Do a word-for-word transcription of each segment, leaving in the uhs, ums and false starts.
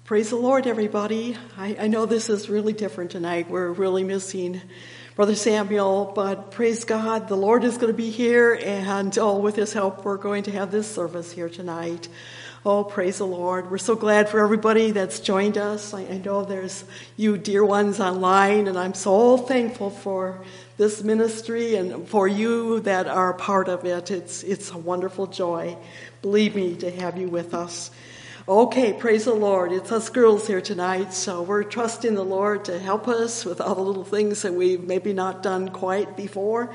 Praise the Lord, everybody. I, I know this is really different tonight. We're really missing Brother Samuel, but praise God, the Lord is going to be here, and oh, with his help, we're going to have this service here tonight. Oh, praise the Lord. We're so glad for everybody that's joined us. I, I know there's you dear ones online, and I'm so thankful for this ministry and for you that are a part of it. It's, it's a wonderful joy, believe me, to have you with us. Okay, praise the Lord. It's us girls here tonight, so we're trusting the Lord to help us with all the little things that we've maybe not done quite before.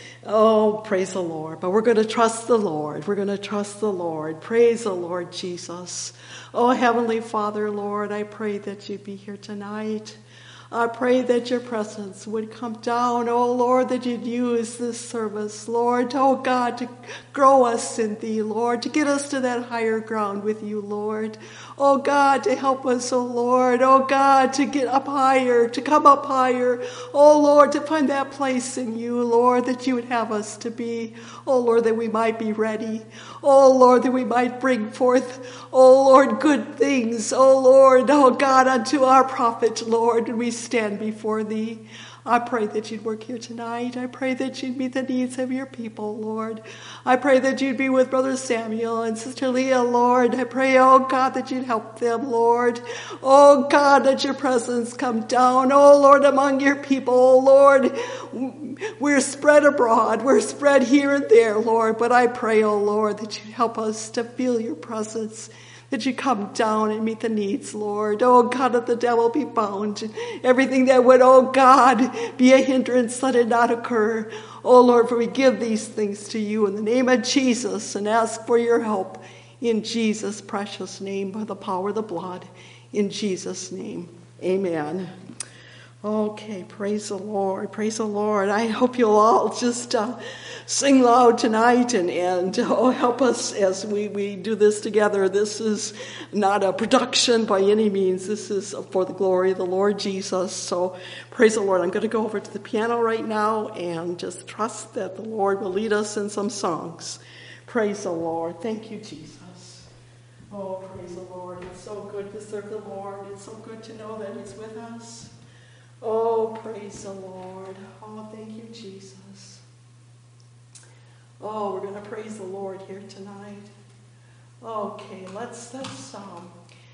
Oh, praise the Lord. But we're going to trust the Lord. We're going to trust the Lord. Praise the Lord Jesus. Oh, Heavenly Father, Lord, I pray that you be here tonight. I pray that your presence would come down, oh Lord, that you'd use this service, Lord, oh God, to grow us in thee, Lord, to get us to that higher ground with you, Lord. Oh God, to help us, oh Lord, oh God, to get up higher, to come up higher, oh Lord, to find that place in you, Lord, that you would have us to be, oh Lord, that we might be ready, oh Lord, that we might bring forth, oh Lord, good things, oh Lord, oh God, unto our profit, Lord, and we stand before thee. I pray that you'd work here tonight. I pray that you'd meet the needs of your people, Lord. I pray that you'd be with Brother Samuel and Sister Leah, Lord. I pray, oh God, that you'd help them, Lord. Oh God, that your presence come down, oh Lord, among your people, oh Lord. We're spread abroad. We're spread here and there, Lord. But I pray, oh Lord, that you'd help us to feel your presence, that you come down and meet the needs, Lord. Oh, God, let the devil be bound. Everything that would, oh, God, be a hindrance, let it not occur. Oh, Lord, for we give these things to you in the name of Jesus and ask for your help in Jesus' precious name by the power of the blood. In Jesus' name, amen. Okay, praise the Lord, praise the Lord. I hope you'll all just uh, sing loud tonight and, and oh, help us as we, we do this together. This is not a production by any means. This is for the glory of the Lord Jesus. So praise the Lord. I'm going to go over to the piano right now and just trust that the Lord will lead us in some songs. Praise the Lord. Thank you, Jesus. Oh, praise the Lord. It's so good to serve the Lord. It's so good to know that he's with us. Oh, praise the Lord. Oh, thank you, Jesus. Oh, we're going to praise the Lord here tonight. Okay, let's, let's, um,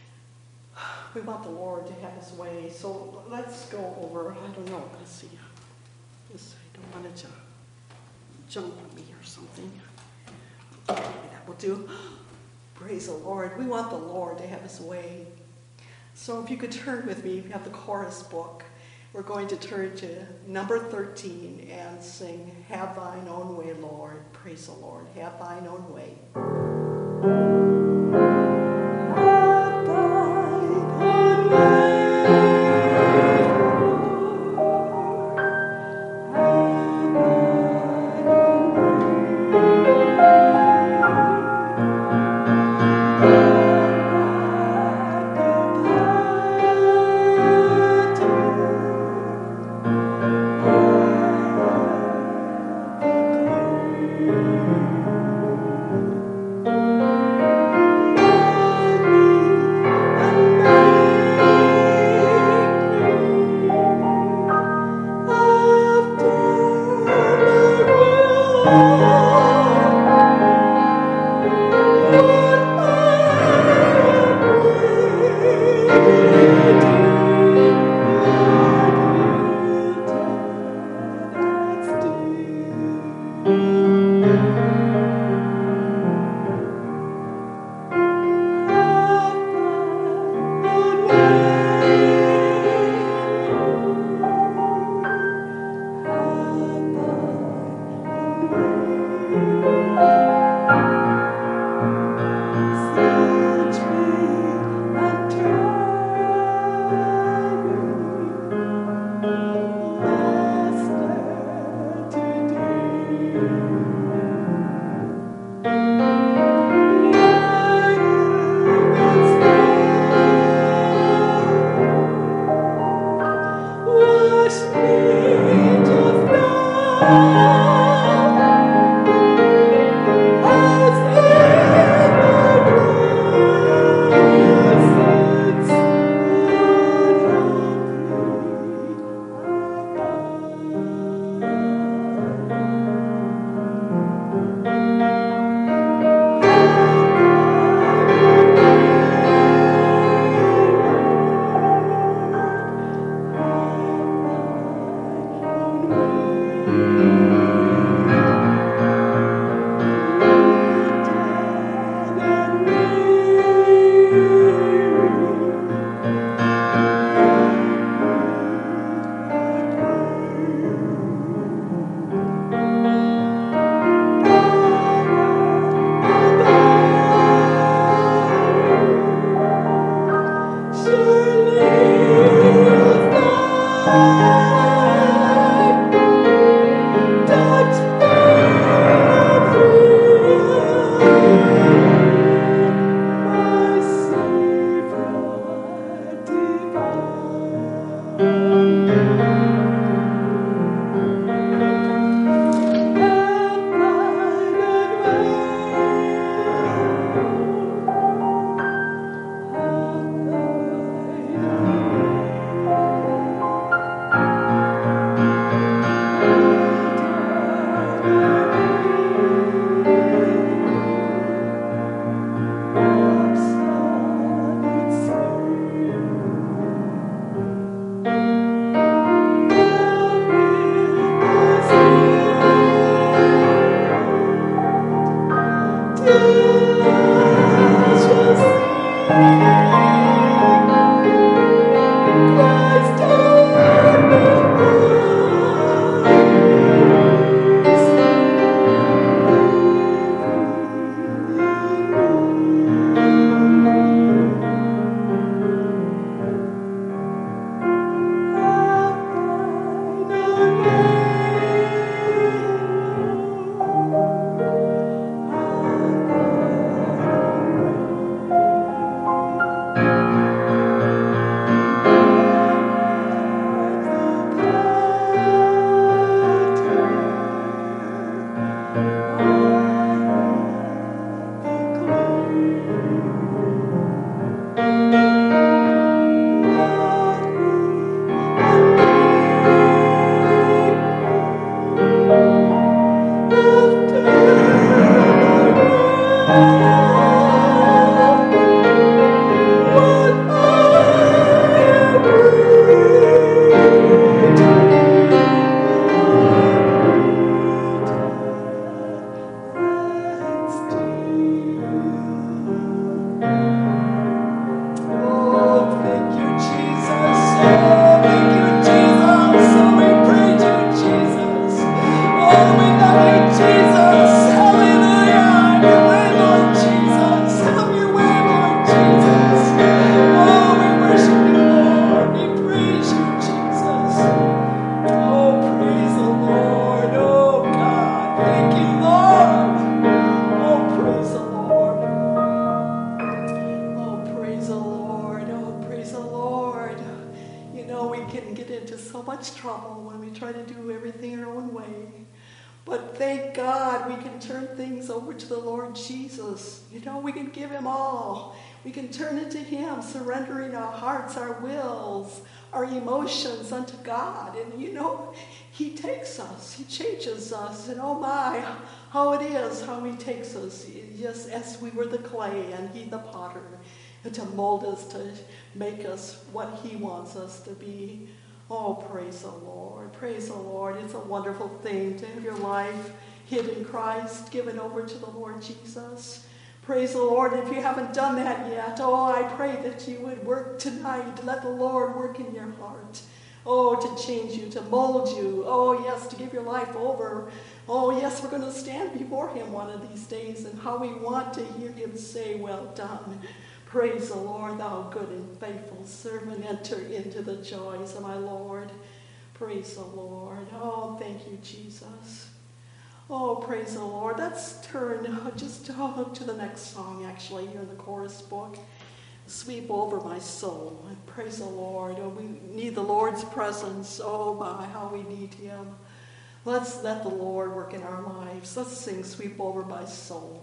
we want the Lord to have his way. So let's go over, I don't know, let's see. This, I don't want it to jump on me or something. Okay, that will do. Praise the Lord. We want the Lord to have his way. So if you could turn with me, we have the chorus book. We're going to turn to number thirteen and sing, Have Thine Own Way, Lord. Praise the Lord. Have Thine Own Way. Have Thine Own Way. We can turn it to Him, surrendering our hearts, our wills, our emotions unto God. And you know, He takes us, He changes us, and oh my, how it is, how He takes us, just as we were the clay and He the potter, and to mold us, to make us what He wants us to be. Oh, praise the Lord, praise the Lord. It's a wonderful thing to have your life hid in Christ, given over to the Lord Jesus. Praise the Lord. If you haven't done that yet, oh, I pray that you would work tonight. Let the Lord work in your heart. Oh, to change you, to mold you. Oh, yes, to give your life over. Oh, yes, we're going to stand before Him one of these days, and how we want to hear Him say, well done. Praise the Lord, thou good and faithful servant. Enter into the joys of my Lord. Praise the Lord. Oh, thank you, Jesus. Oh, praise the Lord. Let's turn just oh, to the next song, actually, here in the chorus book. Sweep over my soul. And praise the Lord. Oh, we need the Lord's presence. Oh, my, how we need Him. Let's let the Lord work in our lives. Let's sing Sweep Over My Soul.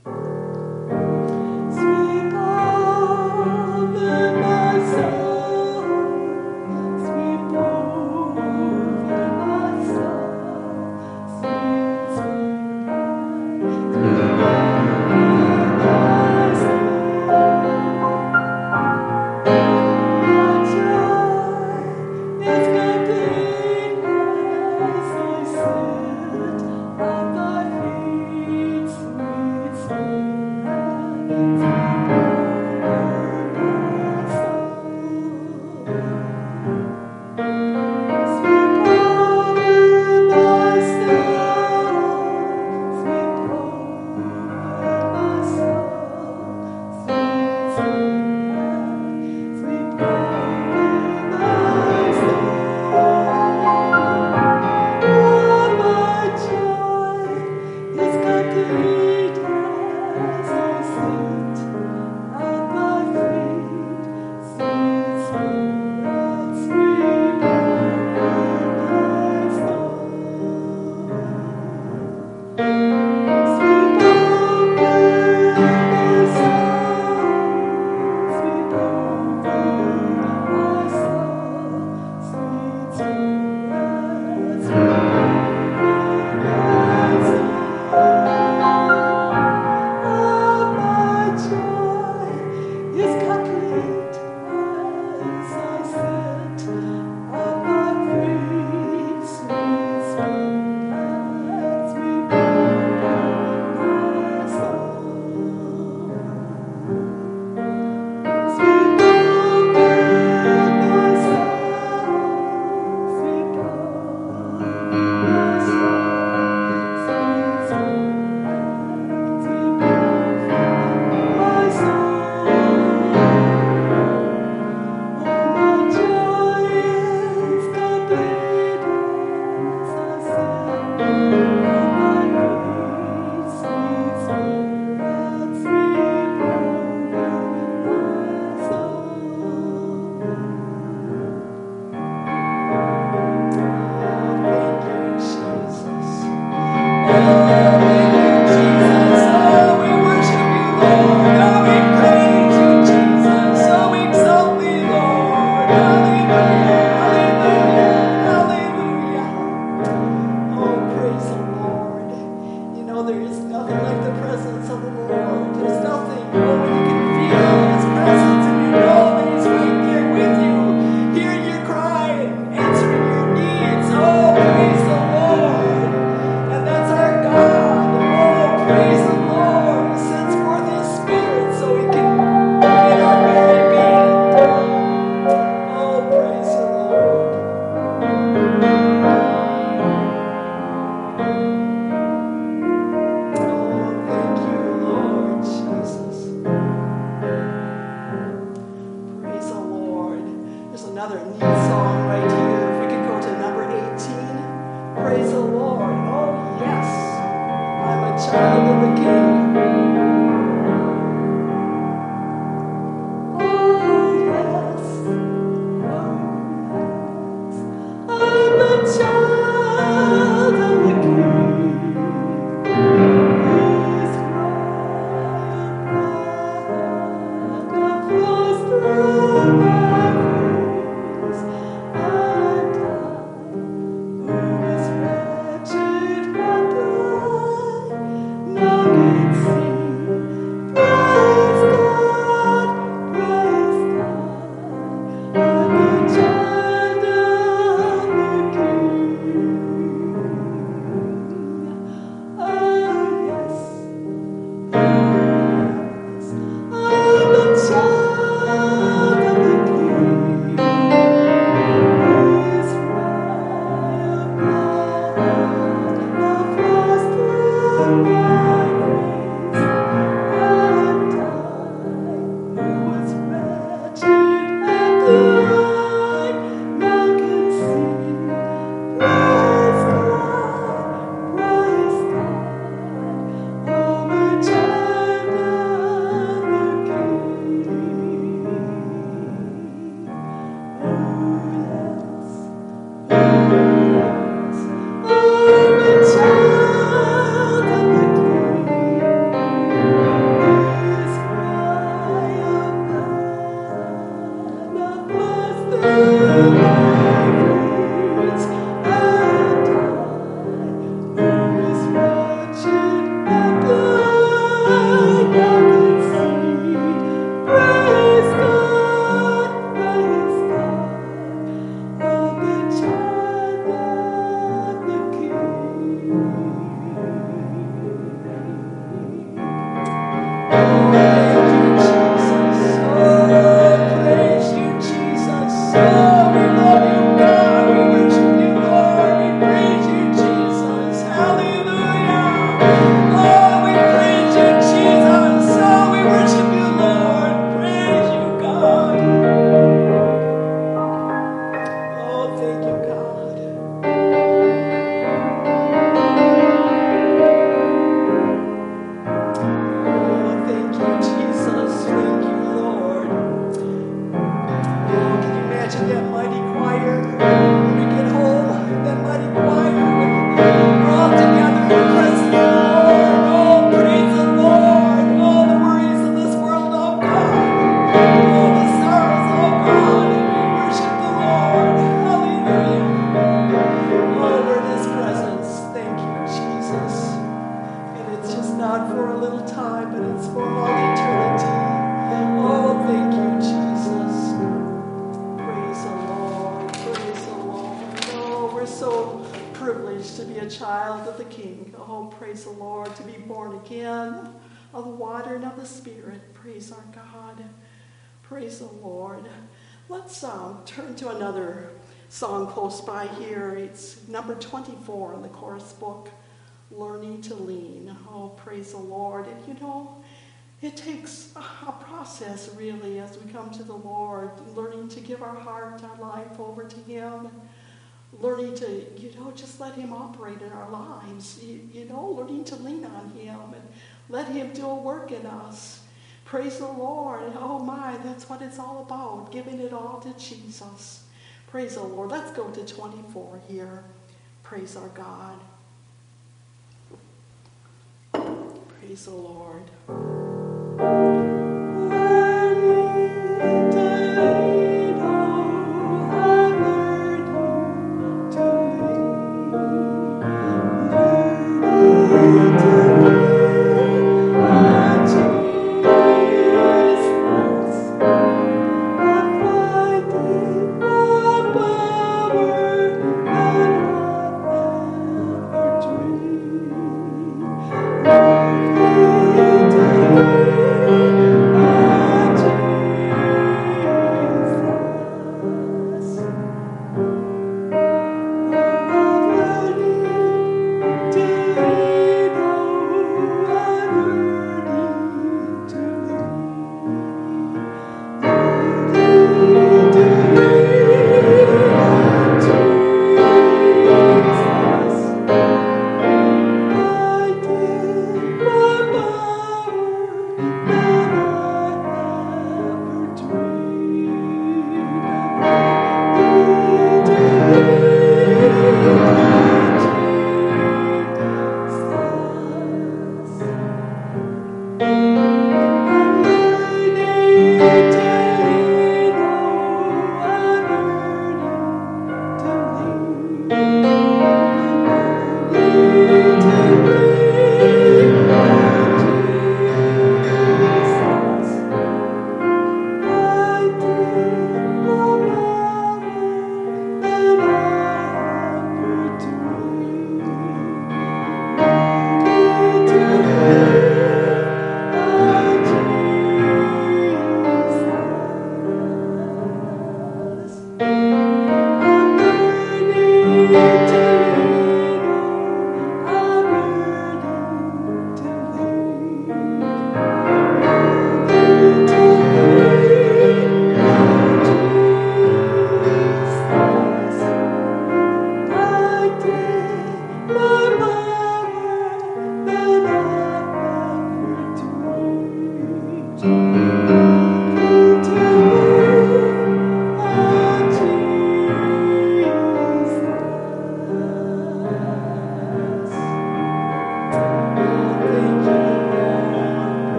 Sweep over my soul. Sweep over my soul. Thank you. Nothing like the presence of the Lord. There's nothing. Oh, when you can feel His presence and you know that He's right there with you, hearing your cry and answering your needs. Oh, praise the Lord. And that's our God. Oh, praise the Lord. He sends forth His Spirit so He can be in our very being. Oh, praise the Lord. Another neat song right here. If we could go to number eighteen. Praise the Lord. Oh, yes. I'm a child of the King. Oh, yes. Oh, yes. I'm a child of the King. His cry flows through my Praise the Lord. Let's um, turn to another song close by here. It's number twenty-four in the chorus book, Learning to Lean. Oh, praise the Lord. And you know, it takes a process really as we come to the Lord, learning to give our heart, our life over to Him, learning to, you know, just let Him operate in our lives, you, you know, learning to lean on Him and let Him do a work in us. Praise the Lord. Oh my, that's what it's all about, giving it all to Jesus. Praise the Lord. Let's go to twenty-four here. Praise our God. Praise the Lord. Learning to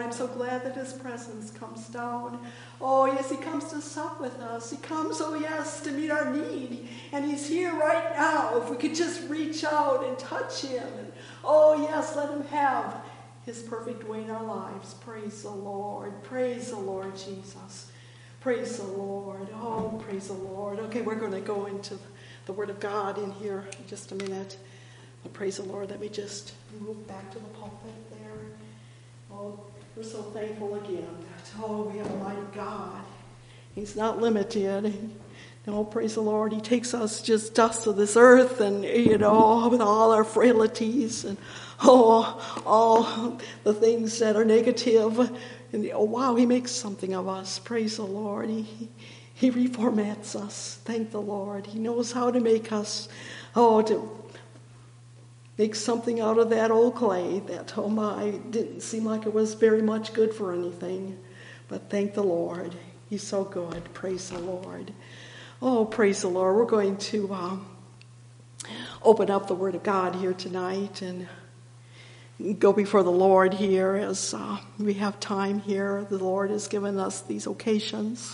I'm so glad that his presence comes down. Oh, yes, he comes to sup with us. He comes, oh, yes, to meet our need. And he's here right now. If we could just reach out and touch him. And, oh, yes, let him have his perfect way in our lives. Praise the Lord. Praise the Lord Jesus. Praise the Lord. Oh, praise the Lord. Okay, we're going to go into the Word of God in here in just a minute. But praise the Lord. Let me just move back to the pulpit there. Oh, we're so thankful again that, oh, we have a mighty God. He's not limited. No, praise the Lord. He takes us just dust of this earth and, you know, with all our frailties and, oh, all the things that are negative. And, oh, wow, he makes something of us. Praise the Lord. He, he reformats us. Thank the Lord. He knows how to make us, oh, to make something out of that old clay that, oh my, didn't seem like it was very much good for anything. But thank the Lord. He's so good. Praise the Lord. Oh, praise the Lord. We're going to um, open up the Word of God here tonight and go before the Lord here as uh, we have time here. The Lord has given us these occasions.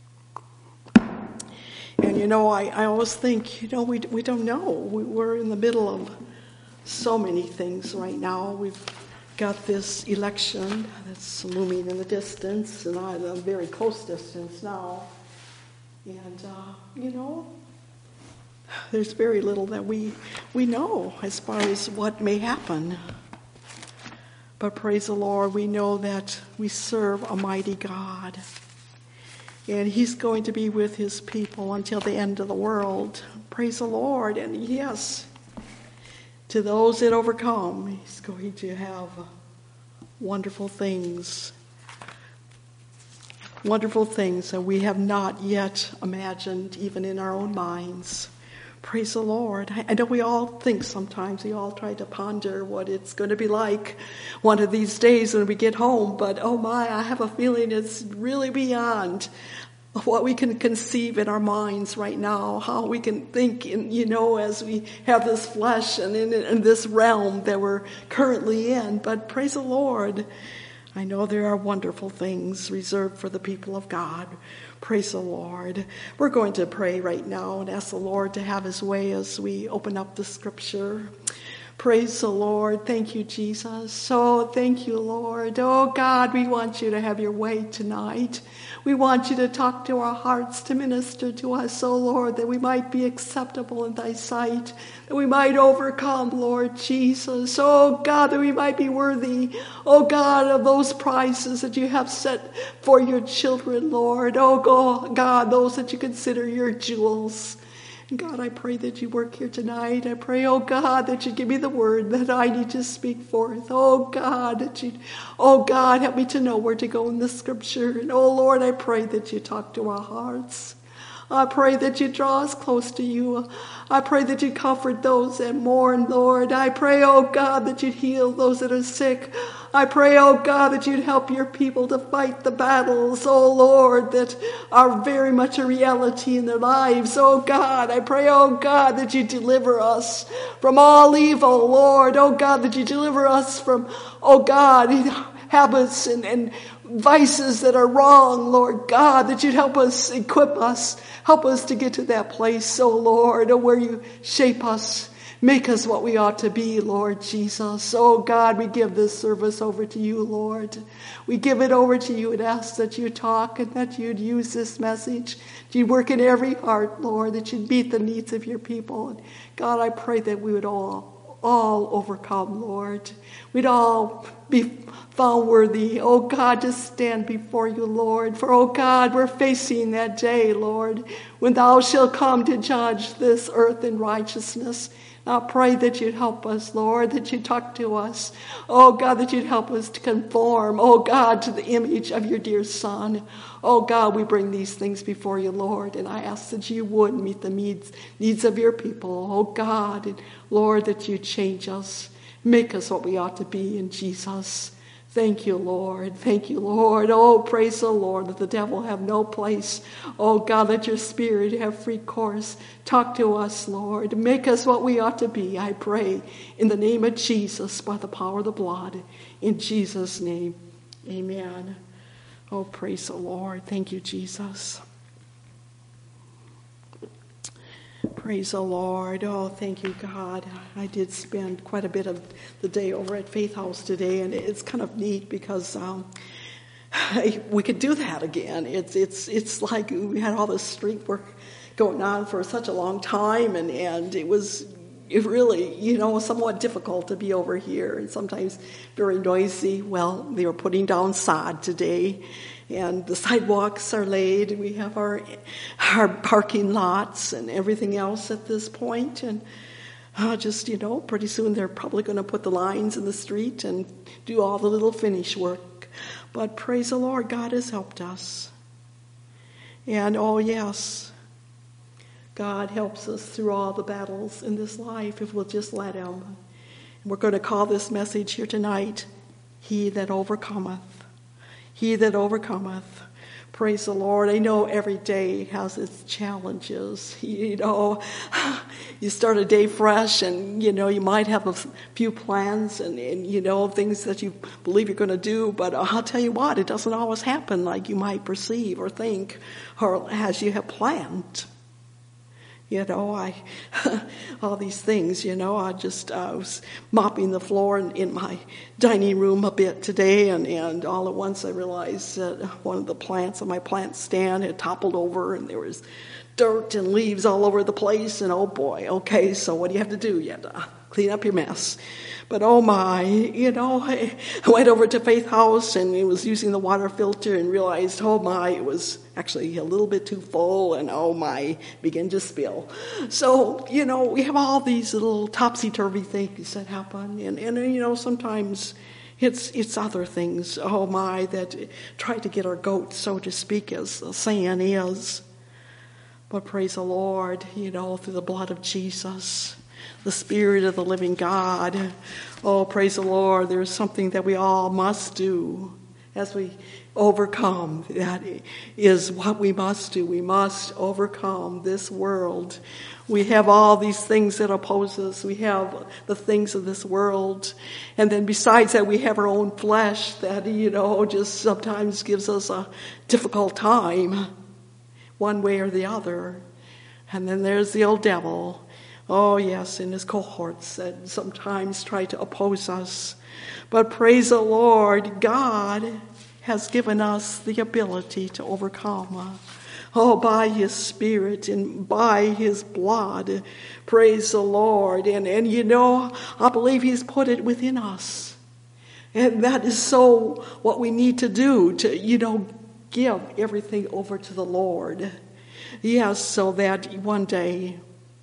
And, you know, I, I always think, you know, we, we don't know. We, we're in the middle of so many things right now. We've got this election that's looming in the distance, and I'm a very close distance now. And, uh, you know, there's very little that we we know as far as what may happen. But praise the Lord, we know that we serve a mighty God. And he's going to be with his people until the end of the world. Praise the Lord. And yes, to those that overcome, he's going to have wonderful things. Wonderful things that we have not yet imagined, even in our own minds. Praise the Lord. I know we all think sometimes, we all try to ponder what it's going to be like one of these days when we get home. But oh my, I have a feeling it's really beyond what we can conceive in our minds right now, how we can think, in, you know, as we have this flesh and in, in this realm that we're currently in. But praise the Lord. I know there are wonderful things reserved for the people of God. Praise the Lord. We're going to pray right now and ask the Lord to have his way as we open up the scripture. Praise the Lord. Thank you, Jesus. Oh, thank you, Lord. Oh, God, we want you to have your way tonight. We want you to talk to our hearts, to minister to us, oh, Lord, that we might be acceptable in thy sight, that we might overcome, Lord Jesus. Oh, God, that we might be worthy, oh, God, of those prizes that you have set for your children, Lord. Oh, God, those that you consider your jewels. God, I pray that you work here tonight. I pray, oh God, that you give me the word that I need to speak forth. Oh God, that you, oh God, help me to know where to go in the scripture. And oh Lord, I pray that you talk to our hearts. I pray that you draw us close to you. I pray that you comfort those that mourn, Lord. I pray, oh God, that you'd heal those that are sick. I pray, oh God, that you'd help your people to fight the battles, oh Lord, that are very much a reality in their lives. Oh God, I pray, oh God, that you deliver us from all evil, Lord. Oh God, that you deliver us from, oh God, habits and, and vices that are wrong, Lord God, that you'd help us, equip us, help us to get to that place, oh Lord, where you shape us. Make us what we ought to be, Lord Jesus. Oh, God, we give this service over to you, Lord. We give it over to you and ask that you talk and that you'd use this message. That you'd work in every heart, Lord, that you'd meet the needs of your people. And God, I pray that we would all, all overcome, Lord. We'd all be found worthy, oh God, to stand before you, Lord. For, oh God, we're facing that day, Lord, when thou shalt come to judge this earth in righteousness. I pray that you'd help us, Lord, that you'd talk to us. Oh, God, that you'd help us to conform, oh, God, to the image of your dear Son. Oh, God, we bring these things before you, Lord, and I ask that you would meet the needs, needs of your people. Oh, God, and Lord, that you change us, make us what we ought to be in Jesus. Thank you, Lord. Thank you, Lord. Oh, praise the Lord, that the devil have no place. Oh, God, let your spirit have free course. Talk to us, Lord. Make us what we ought to be, I pray, in the name of Jesus, by the power of the blood. In Jesus' name, Amen. Oh, praise the Lord. Thank you, Jesus. Praise the Lord. Oh, thank you, God. I did spend quite a bit of the day over at Faith House today, and it's kind of neat because um, we could do that again. It's it's it's like we had all this street work going on for such a long time, and, and it was it really, you know, somewhat difficult to be over here, and sometimes very noisy. Well, they were putting down sod today, and the sidewalks are laid. We have our our parking lots and everything else at this point, and uh, just, you know, pretty soon they're probably going to put the lines in the street and do all the little finish work. But praise the Lord, God has helped us. And oh yes, God helps us through all the battles in this life if we'll just let Him. And we're going to call this message here tonight, He that overcometh. He that overcometh. Praise the Lord. I know every day has its challenges. You know, you start a day fresh and, you know, you might have a few plans and, and you know, things that you believe you're going to do. But I'll tell you what, it doesn't always happen like you might perceive or think or as you have planned. You know, I, all these things, you know, I just, I was mopping the floor in, in my dining room a bit today, and, and all at once I realized that one of the plants on my plant stand had toppled over, and there was dirt and leaves all over the place, and oh boy, okay, so what do you have to do? You have to clean up your mess. But oh my, you know, I went over to Faith House and I was using the water filter and realized, oh my, it was actually a little bit too full, and oh my, began to spill. So, you know, we have all these little topsy-turvy things that happen, and, and you know, sometimes it's it's other things, oh my, that try to get our goat, so to speak, as the saying is. But praise the Lord, you know, through the blood of Jesus, the Spirit of the living God. Oh, praise the Lord. There's something that we all must do as we overcome. That is what we must do. We must overcome this world. We have all these things that oppose us. We have the things of this world. And then besides that, we have our own flesh that, you know, just sometimes gives us a difficult time, one way or the other. And then there's the old devil. Oh, yes, in his cohorts that sometimes try to oppose us. But praise the Lord, God has given us the ability to overcome. Oh, by His Spirit and by His blood. Praise the Lord. And, and you know, I believe He's put it within us. And that is so what we need to do, to, you know, give everything over to the Lord. Yes, so that one day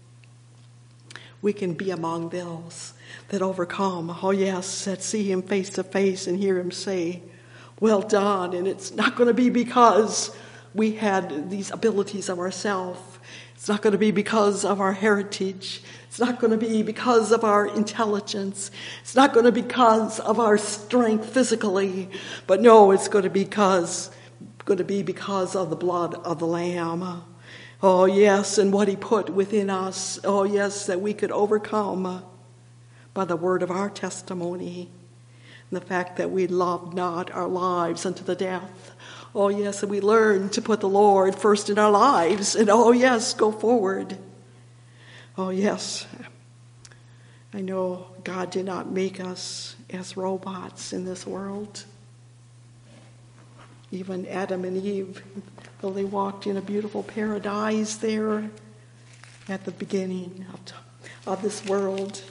we can be among those that overcome. Oh, yes, that see Him face to face and hear Him say, well done. And it's not going to be because we had these abilities of ourselves. It's not going to be because of our heritage. It's not going to be because of our intelligence. It's not going to be because of our strength physically. But no, it's going to be because, going to be because of the blood of the Lamb. Oh, yes, and what He put within us. Oh, yes, that we could overcome by the word of our testimony. And the fact that we loved not our lives unto the death. Oh, yes, and we learn to put the Lord first in our lives. And oh, yes, go forward. Oh, yes. I know God did not make us as robots in this world. Even Adam and Eve, though they walked in a beautiful paradise there at the beginning of, of this world,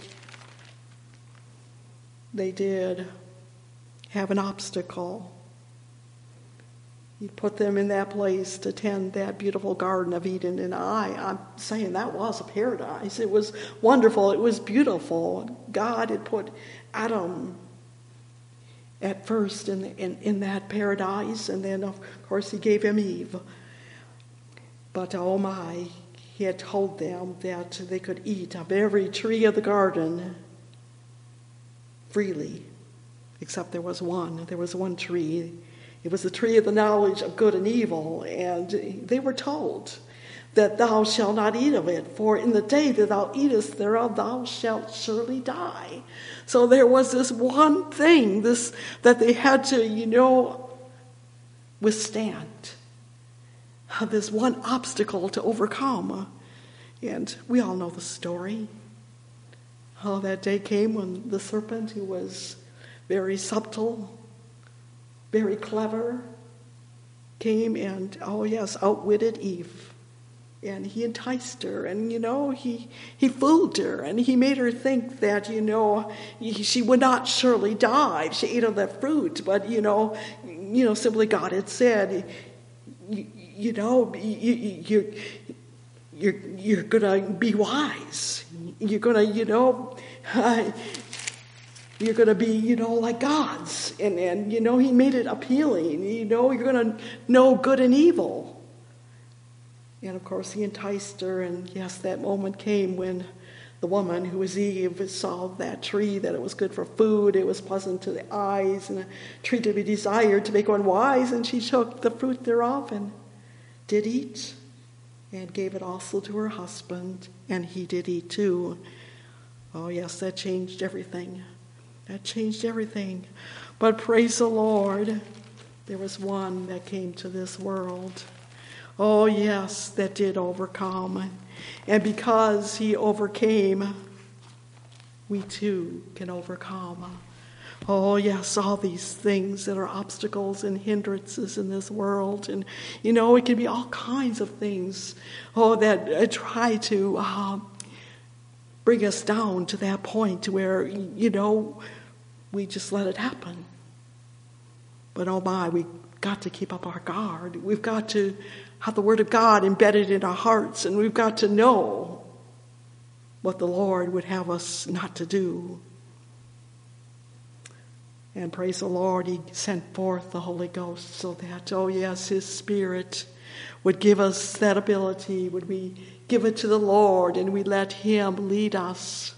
they did have an obstacle. He put them in that place to tend that beautiful Garden of Eden. And I, I'm saying that was a paradise. It was wonderful. It was beautiful. God had put Adam at first in, in, in that paradise, and then, of course, He gave him Eve. But, oh my, He had told them that they could eat of every tree of the garden freely, except there was one. There was one tree. It was the tree of the knowledge of good and evil, and they were told that thou shalt not eat of it, for in the day that thou eatest thereof thou shalt surely die. So there was this one thing this that they had to, you know, withstand. This one obstacle to overcome. And we all know the story. How that day came when the serpent, who was very subtle, very clever, came and, oh yes, outwitted Eve. And he enticed her, and, you know, he, he fooled her, and he made her think that, you know, she would not surely die if she ate of that fruit. But, you know, you know, simply God had said, you, you know, you, you, you're, you're going to be wise. You're going to, you know, uh, you're going to be, you know, like gods. And, and, you know, he made it appealing. You know, you're going to know good and evil. And, of course, he enticed her. And, yes, that moment came when the woman, who was Eve, saw that tree, that it was good for food. It was pleasant to the eyes, and a tree to be desired to make one wise. And she took the fruit thereof and did eat, and gave it also to her husband, and he did eat too. Oh, yes, that changed everything. That changed everything. But praise the Lord, there was one that came to this world. Oh, yes, that did overcome. And because he overcame, we too can overcome. Oh, yes, all these things that are obstacles and hindrances in this world. And, you know, it can be all kinds of things, oh, that uh, try to uh, bring us down to that point where, you know, we just let it happen. But, oh, my, we got to keep up our guard. We've got to have the Word of God embedded in our hearts, and we've got to know what the Lord would have us not to do. And praise the Lord, he sent forth the Holy Ghost so that, oh yes, his Spirit would give us that ability. Would we give it to the Lord and we let him lead us?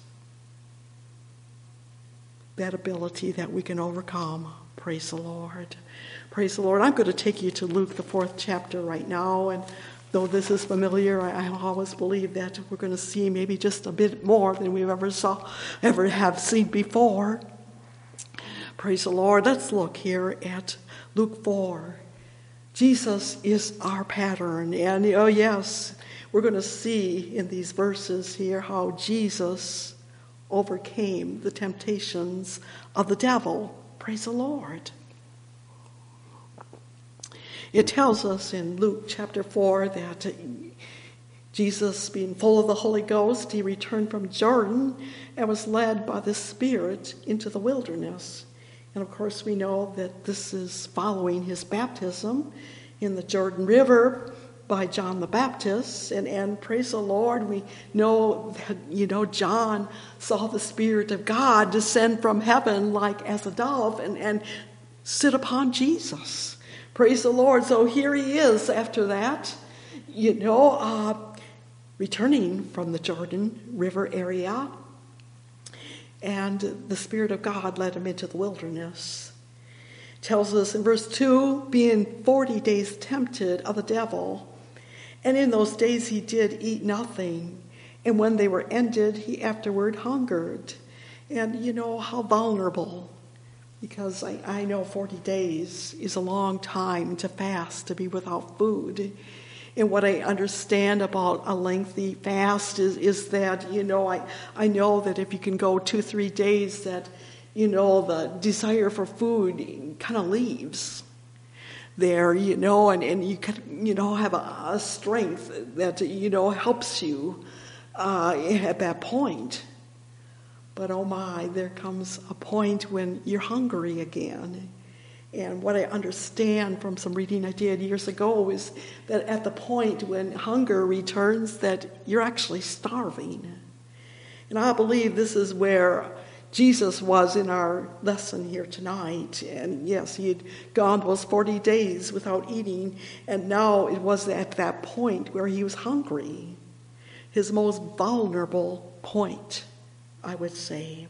That ability that we can overcome. Praise the Lord. Praise the Lord. I'm going to take you to Luke, the fourth chapter right now. And though this is familiar, I always believe that we're going to see maybe just a bit more than we've ever saw, ever have seen before. Praise the Lord. Let's look here at Luke four. Jesus is our pattern. And, oh yes, we're going to see in these verses here how Jesus overcame the temptations of the devil. Praise the Lord. It tells us in Luke chapter four that Jesus, being full of the Holy Ghost, he returned from Jordan and was led by the Spirit into the wilderness. And of course, we know that this is following his baptism in the Jordan River by John the Baptist. And, and praise the Lord, we know that, you know, John saw the Spirit of God descend from heaven like as a dove and, and sit upon Jesus. Praise the Lord. So here he is after that, you know, uh, returning from the Jordan River area. And the Spirit of God led him into the wilderness. It tells us in verse two, being forty days tempted of the devil. And in those days he did eat nothing. And when they were ended, he afterward hungered. And you know how vulnerable, because I, I know forty days is a long time to fast, to be without food. And what I understand about a lengthy fast is, is that, you know, I, I know that if you can go two, three days that, you know, the desire for food kind of leaves there, you know, and, and you can, you know, have a, a strength that, you know, helps you uh, at that point. But oh my, there comes a point when you're hungry again. And what I understand from some reading I did years ago is that at the point when hunger returns, that you're actually starving. And I believe this is where Jesus was in our lesson here tonight. And yes, he had gone those forty days without eating, and now it was at that point where he was hungry. His most vulnerable point, I would say.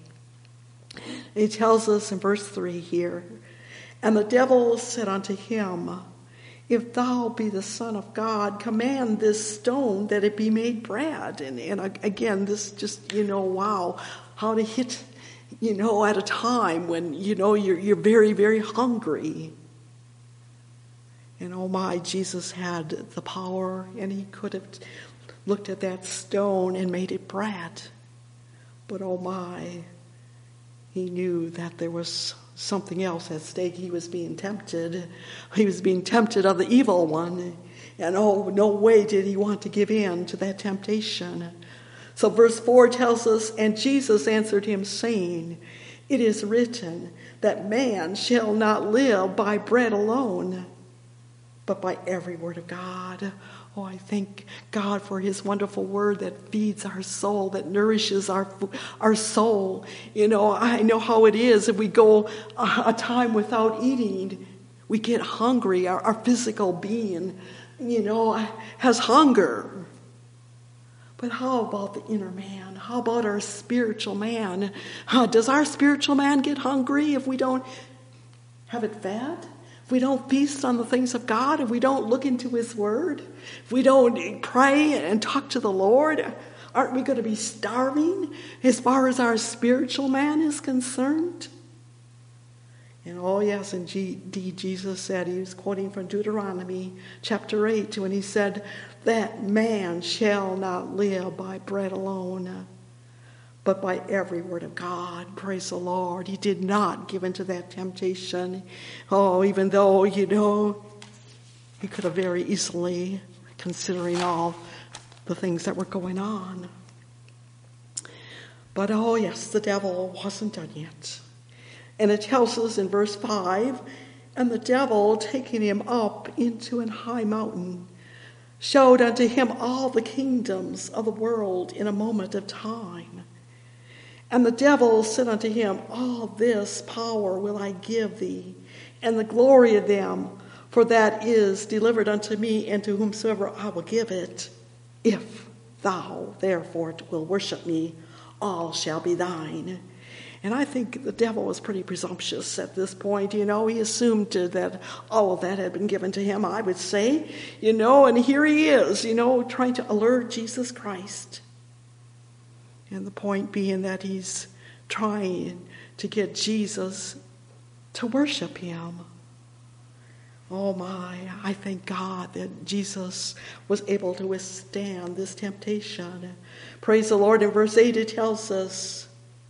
He tells us in verse three here, and the devil said unto him, if thou be the Son of God, command this stone that it be made bread. And, and again, this just, you know, wow, how to hit, you know, at a time when, you know, you're, you're very, very hungry. And oh my, Jesus had the power, and he could have looked at that stone and made it bread. But oh my, he knew that there was something else at stake. He was being tempted. He was being tempted of the evil one. And oh, no way did he want to give in to that temptation. So verse four tells us, and Jesus answered him, saying, it is written that man shall not live by bread alone, but by every word of God. Oh, I thank God for his wonderful word that feeds our soul, that nourishes our our soul. You know, I know how it is. If we go a, a time without eating, we get hungry. Our, our physical being, you know, has hunger. But how about the inner man? How about our spiritual man? Uh, does our spiritual man get hungry if we don't have it fed? If we don't feast on the things of God, if we don't look into his word, if we don't pray and talk to the Lord, aren't we going to be starving as far as our spiritual man is concerned? And oh yes, indeed, Jesus said, he was quoting from Deuteronomy chapter eight, when he said, that man shall not live by bread alone, but by every word of God. Praise the Lord. He did not give into that temptation. Oh, even though, you know, he could have very easily, considering all the things that were going on. But oh yes, the devil wasn't done yet. And it tells us in verse five, and the devil, taking him up into an high mountain, showed unto him all the kingdoms of the world in a moment of time. And the devil said unto him, all this power will I give thee, and the glory of them, for that is delivered unto me, and to whomsoever I will give it. If thou therefore wilt worship me, all shall be thine. And I think the devil was pretty presumptuous at this point. You know, he assumed that all of that had been given to him, I would say. You know, and here he is, you know, trying to allure Jesus Christ. And the point being that he's trying to get Jesus to worship him. Oh my, I thank God that Jesus was able to withstand this temptation. Praise the Lord. In verse eight it tells us,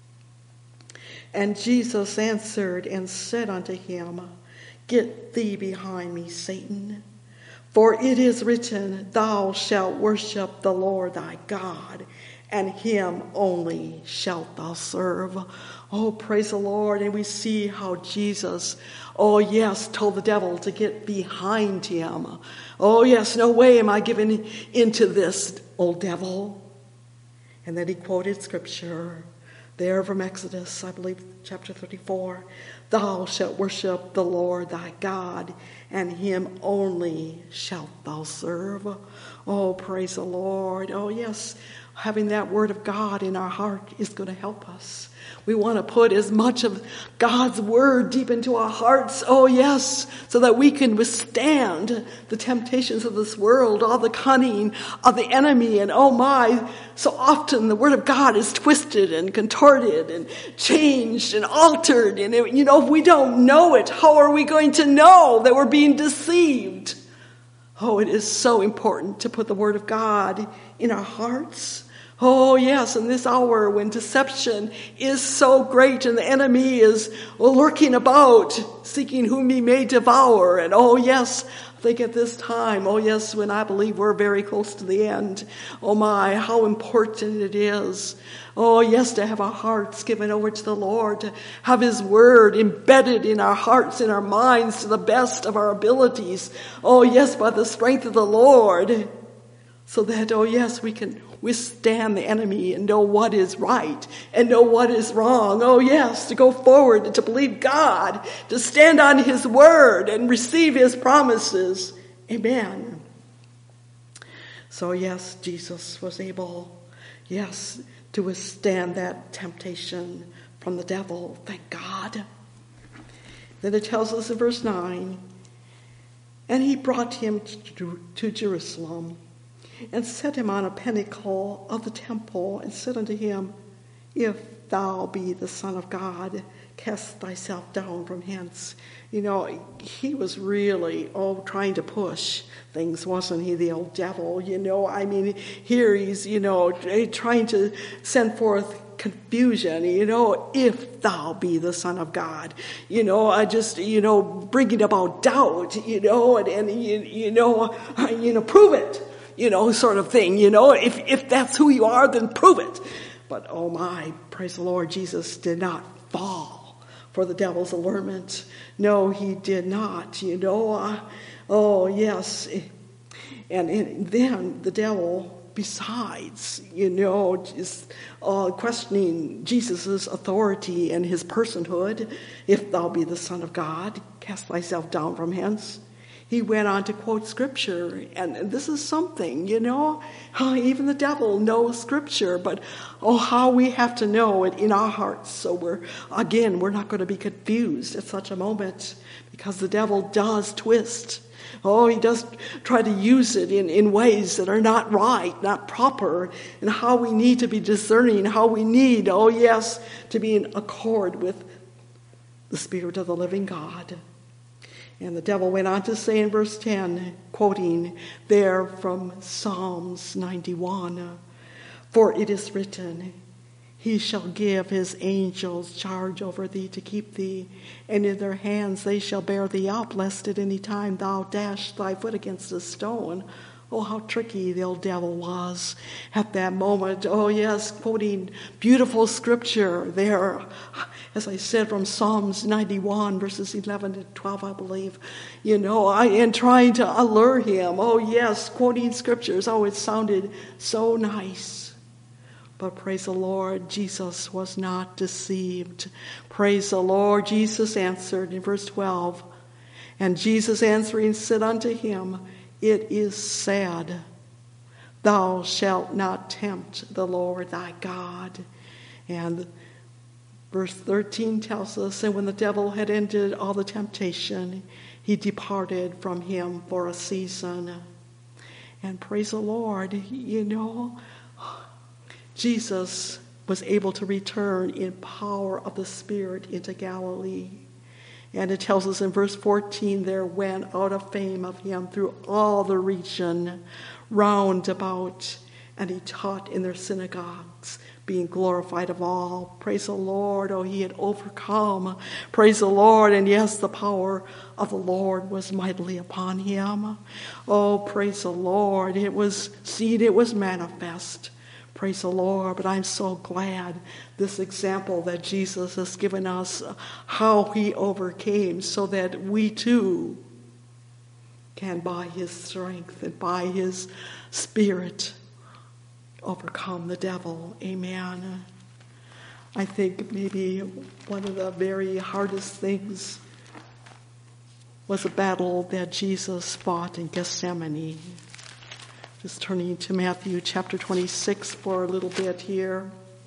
and Jesus answered and said unto him, get thee behind me, Satan. For it is written, thou shalt worship the Lord thy God, and him only shalt thou serve. Oh, praise the Lord. And we see how Jesus, oh yes, told the devil to get behind him. Oh yes, no way am I giving into this, old devil. And then he quoted scripture there from Exodus, I believe, chapter thirty-four. Thou shalt worship the Lord thy God, and him only shalt thou serve. Oh, praise the Lord. Oh, yes, having that word of God in our heart is going to help us. We want to put as much of God's word deep into our hearts, oh yes, so that we can withstand the temptations of this world, all the cunning of the enemy. And oh my, so often the word of God is twisted and contorted and changed and altered. And it, you know, if we don't know it, how are we going to know that we're being deceived? Oh, it is so important to put the word of God in our hearts. Oh, yes, in this hour when deception is so great and the enemy is lurking about, seeking whom he may devour. And oh, yes, I think at this time, oh, yes, when I believe we're very close to the end, oh, my, how important it is. Oh, yes, to have our hearts given over to the Lord, to have his word embedded in our hearts, in our minds, to the best of our abilities. Oh, yes, by the strength of the Lord, so that, oh, yes, we can withstand the enemy and know what is right and know what is wrong. Oh, yes, to go forward and to believe God, to stand on his word and receive his promises. Amen. So, yes, Jesus was able, yes, to withstand that temptation from the devil. Thank God. Then it tells us in verse nine, And he brought him to, to Jerusalem, and set him on a pinnacle of the temple, and said unto him, If thou be the Son of God, cast thyself down from hence. You know, he was really, oh, trying to push things, wasn't he, the old devil? You know, I mean, here he's, you know, trying to send forth confusion, you know, if thou be the Son of God. You know, I just, you know, bringing about doubt, you know, and, and you, you know, you know, prove it, you know, sort of thing, you know, if, if that's who you are, then prove it. But, oh my, praise the Lord, Jesus did not fall for the devil's allurement. No, he did not, you know. Uh, oh, yes. And, and then the devil, besides, you know, just uh, questioning Jesus' authority and his personhood, if thou be the Son of God, cast thyself down from hence. He went on to quote Scripture, and this is something, you know, how even the devil knows Scripture, but oh, how we have to know it in our hearts, so we're, again, we're not going to be confused at such a moment, because the devil does twist. Oh, he does try to use it in, in ways that are not right, not proper, and how we need to be discerning, how we need, oh yes, to be in accord with the Spirit of the living God. And the devil went on to say in verse ten, quoting there from Psalms ninety-one, For it is written, He shall give his angels charge over thee to keep thee, and in their hands they shall bear thee up, lest at any time thou dash thy foot against a stone. Oh, how tricky the old devil was at that moment. Oh, yes, quoting beautiful Scripture there, as I said, from Psalms ninety-one, verses eleven to twelve, I believe. You know, I, and trying to allure him. Oh, yes, quoting Scriptures. Oh, it sounded so nice. But praise the Lord, Jesus was not deceived. Praise the Lord, Jesus answered in verse twelve. And Jesus answering said unto him, It is said, Thou shalt not tempt the Lord thy God. And verse thirteen tells us, And when the devil had ended all the temptation, he departed from him for a season. And praise the Lord, you know, Jesus was able to return in power of the Spirit into Galilee. And it tells us in verse fourteen, there went out a fame of him through all the region round about, and he taught in their synagogues, being glorified of all. Praise the Lord. Oh, he had overcome. Praise the Lord. And yes, the power of the Lord was mightily upon him. Oh, praise the Lord. It was seen, it was manifest. Praise the Lord. But I'm so glad this example that Jesus has given us, how he overcame, so that we too can, by his strength and by his Spirit, overcome the devil. Amen. I think maybe one of the very hardest things was a battle that Jesus fought in Gethsemane. Just turning to Matthew chapter twenty-six for a little bit here.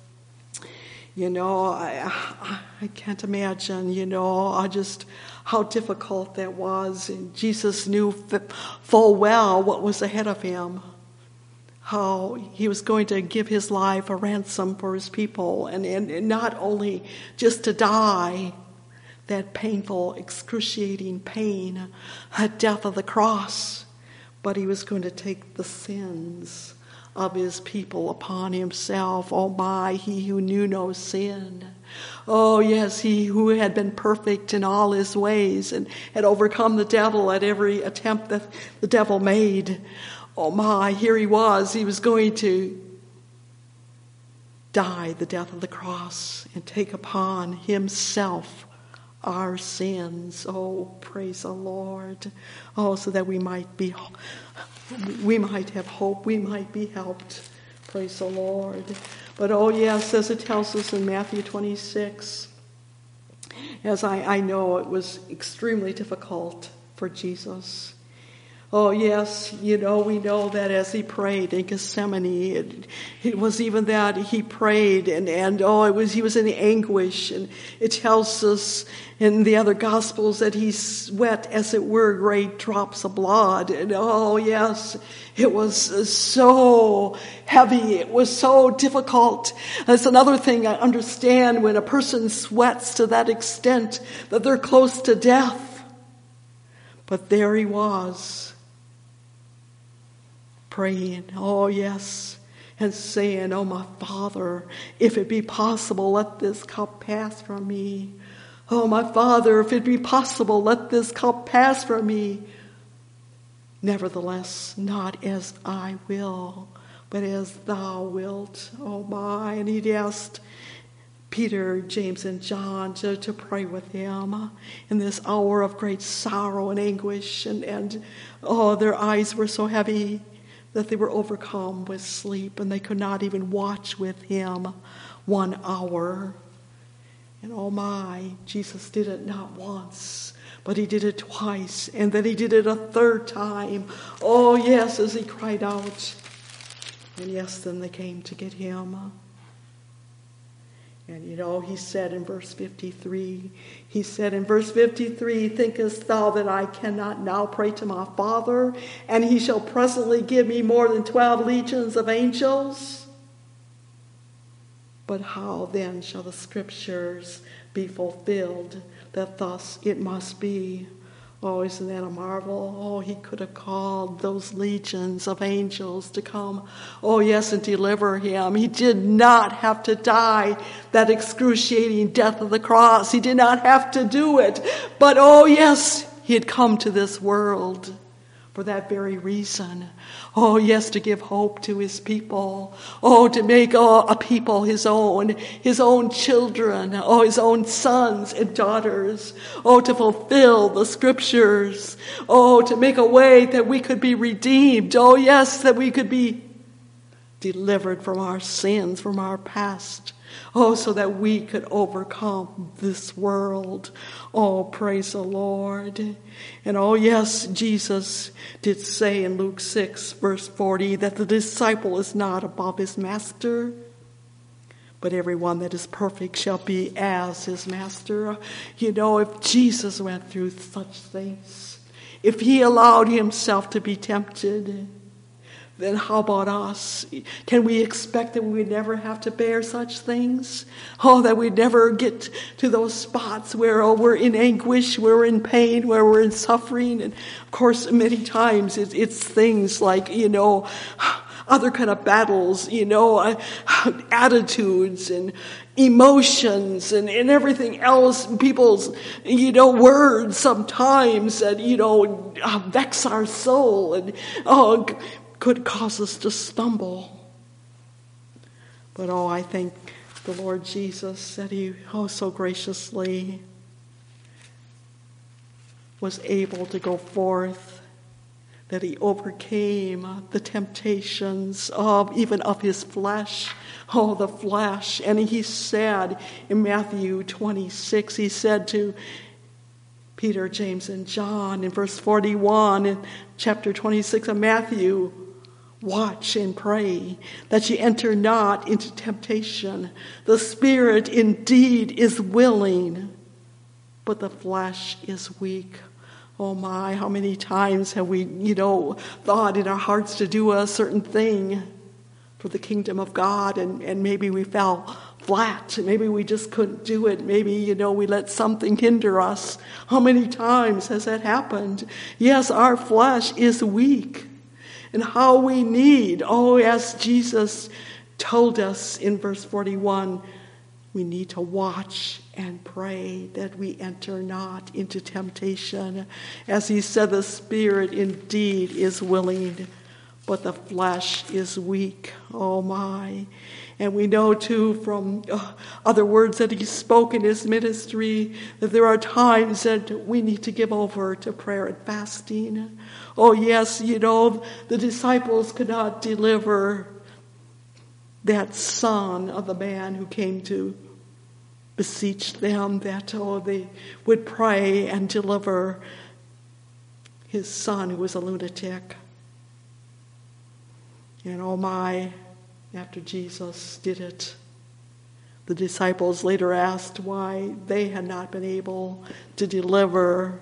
You know, I, I can't imagine, you know, I just how difficult that was. And Jesus knew full well what was ahead of him. How he was going to give his life a ransom for his people. And, and, and not only just to die, that painful, excruciating pain, that death of the cross, but he was going to take the sins of his people upon himself. Oh my, he who knew no sin. Oh yes, he who had been perfect in all his ways and had overcome the devil at every attempt that the devil made. Oh my, here he was. He was going to die the death of the cross and take upon himself our sins. Oh, praise the Lord. Oh, so that we might be, we might have hope. We might be helped. Praise the Lord. But oh yes, as it tells us in Matthew twenty-six, as I, I know it was extremely difficult for Jesus. Oh, yes, you know, we know that as he prayed in Gethsemane, it, it was even that he prayed and, and, oh, it was, he was in anguish. And it tells us in the other Gospels that he sweat, as it were, great drops of blood. And, oh, yes, it was so heavy. It was so difficult. That's another thing I understand when a person sweats to that extent that they're close to death. But there he was, praying, oh yes, and saying, oh my Father, if it be possible, let this cup pass from me. Oh my Father, if it be possible, let this cup pass from me. Nevertheless, not as I will, but as thou wilt. Oh my, and he asked Peter, James, and John to, to pray with him in this hour of great sorrow and anguish. And, and oh, their eyes were so heavy that they were overcome with sleep, and they could not even watch with him one hour. And oh my, Jesus did it not once, but he did it twice, and then he did it a third time. Oh yes, as he cried out. And yes, then they came to get him. And you know, he said in verse fifty-three, he said in verse fifty-three, thinkest thou that I cannot now pray to my Father, and he shall presently give me more than twelve legions of angels? But how then shall the scriptures be fulfilled, that thus it must be? Oh, isn't that a marvel? Oh, he could have called those legions of angels to come. Oh, yes, and deliver him. He did not have to die that excruciating death of the cross. He did not have to do it. But, oh, yes, he had come to this world for that very reason. Oh, yes, to give hope to his people. Oh, to make oh, a people his own, his own children, oh, his own sons and daughters. Oh, to fulfill the scriptures. Oh, to make a way that we could be redeemed. Oh, yes, that we could be delivered from our sins, from our past. Oh, so that we could overcome this world. Oh, praise the Lord. And oh, yes, Jesus did say in Luke six, verse forty, that the disciple is not above his master, but everyone that is perfect shall be as his master. You know, if Jesus went through such things, if he allowed himself to be tempted, then how about us? Can we expect that we would never have to bear such things? Oh, that we'd never get to those spots where oh, we're in anguish, where we're in pain, where we're in suffering. And of course, many times it's, it's things like, you know, other kind of battles, you know, uh, attitudes and emotions and, and everything else. People's, you know, words sometimes that, you know, uh, vex our soul and, oh, could cause us to stumble. But oh, I thank the Lord Jesus that he, oh, so graciously was able to go forth, that he overcame the temptations of even of his flesh, oh, the flesh. And he said in Matthew twenty-six, he said to Peter, James, and John in verse forty-one in chapter twenty-six of Matthew, watch and pray that ye enter not into temptation. The spirit indeed is willing, but the flesh is weak. Oh my, how many times have we, you know, thought in our hearts to do a certain thing for the kingdom of God, and, and maybe we fell flat. Maybe we just couldn't do it. Maybe, you know, we let something hinder us. How many times has that happened? Yes, our flesh is weak. And how we need, oh, as Jesus told us in verse forty-one, we need to watch and pray that we enter not into temptation. As he said, the spirit indeed is willing, but the flesh is weak. Oh my. And we know too from uh, other words that he spoke in his ministry that there are times that we need to give over to prayer and fasting. Oh yes, you know, the disciples could not deliver that son of the man who came to beseech them that, oh, they would pray and deliver his son who was a lunatic. And oh my, after Jesus did it, the disciples later asked why they had not been able to deliver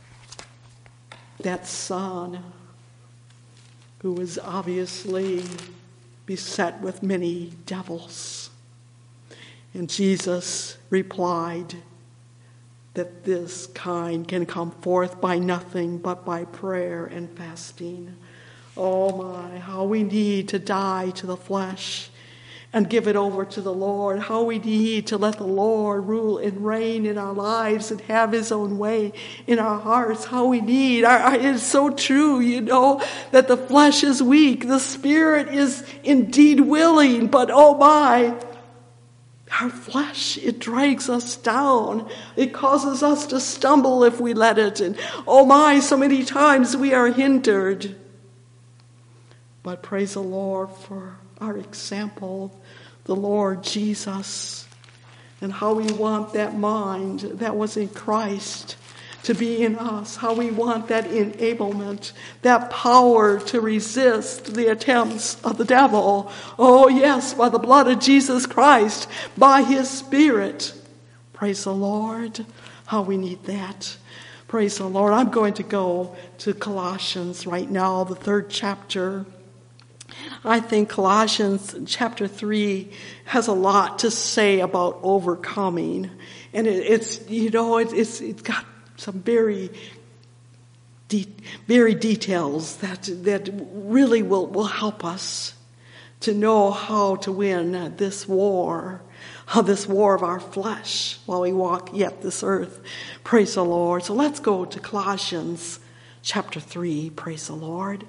that son who was obviously beset with many devils. And Jesus replied that this kind can come forth by nothing but by prayer and fasting. Oh my, how we need to die to the flesh and give it over to the Lord. How we need to let the Lord rule and reign in our lives and have his own way in our hearts. How we need, our, our, it's so true, you know, that the flesh is weak. The spirit is indeed willing, but oh my, our flesh, it drags us down. It causes us to stumble if we let it. And oh my, so many times we are hindered. But praise the Lord for our example, the Lord Jesus, and how we want that mind that was in Christ to be in us, how we want that enablement, that power to resist the attempts of the devil. Oh yes, by the blood of Jesus Christ, by his Spirit. Praise the Lord, how we need that. Praise the Lord. I'm going to go to Colossians right now, the third chapter. I think Colossians chapter three has a lot to say about overcoming. And it, it's, you know, it, it's it's got some very, de- very details that that really will, will help us to know how to win this war, how this war of our flesh while we walk yet this earth. Praise the Lord. So let's go to Colossians chapter three. Praise the Lord.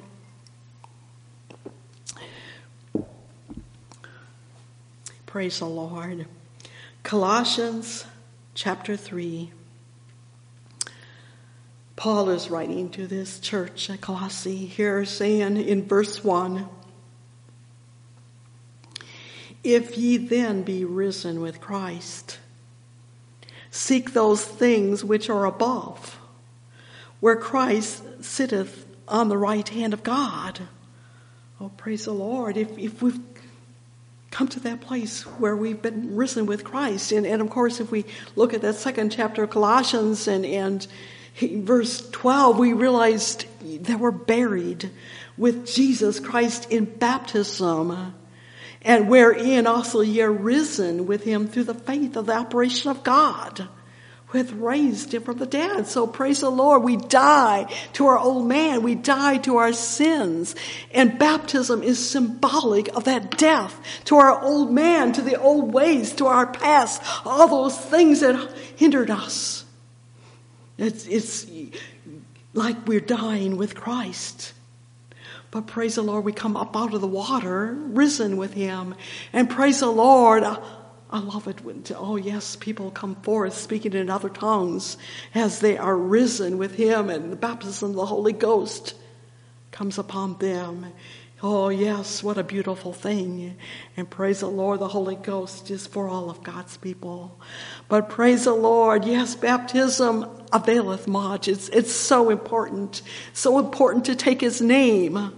Praise the Lord. Colossians chapter three. Paul is writing to this church at Colossae here, saying in verse one, "If ye then be risen with Christ, seek those things which are above, where Christ sitteth on the right hand of God." Oh, praise the Lord. If, if we've come to that place where we've been risen with Christ. And, and of course, if we look at that second chapter of Colossians and, and verse twelve, we realized that we're buried with Jesus Christ in baptism, and wherein also ye are risen with him through the faith of the operation of God, who hath raised him from the dead. So praise the Lord, we die to our old man, we die to our sins, and baptism is symbolic of that death to our old man, to the old ways, to our past, all those things that hindered us. It's, it's like we're dying with Christ. But praise the Lord, we come up out of the water, risen with him, and praise the Lord, I love it when, oh yes, people come forth speaking in other tongues as they are risen with him, and the baptism of the Holy Ghost comes upon them. Oh yes, what a beautiful thing. And praise the Lord, the Holy Ghost is for all of God's people. But praise the Lord, yes, baptism availeth much. It's, it's so important, so important to take his name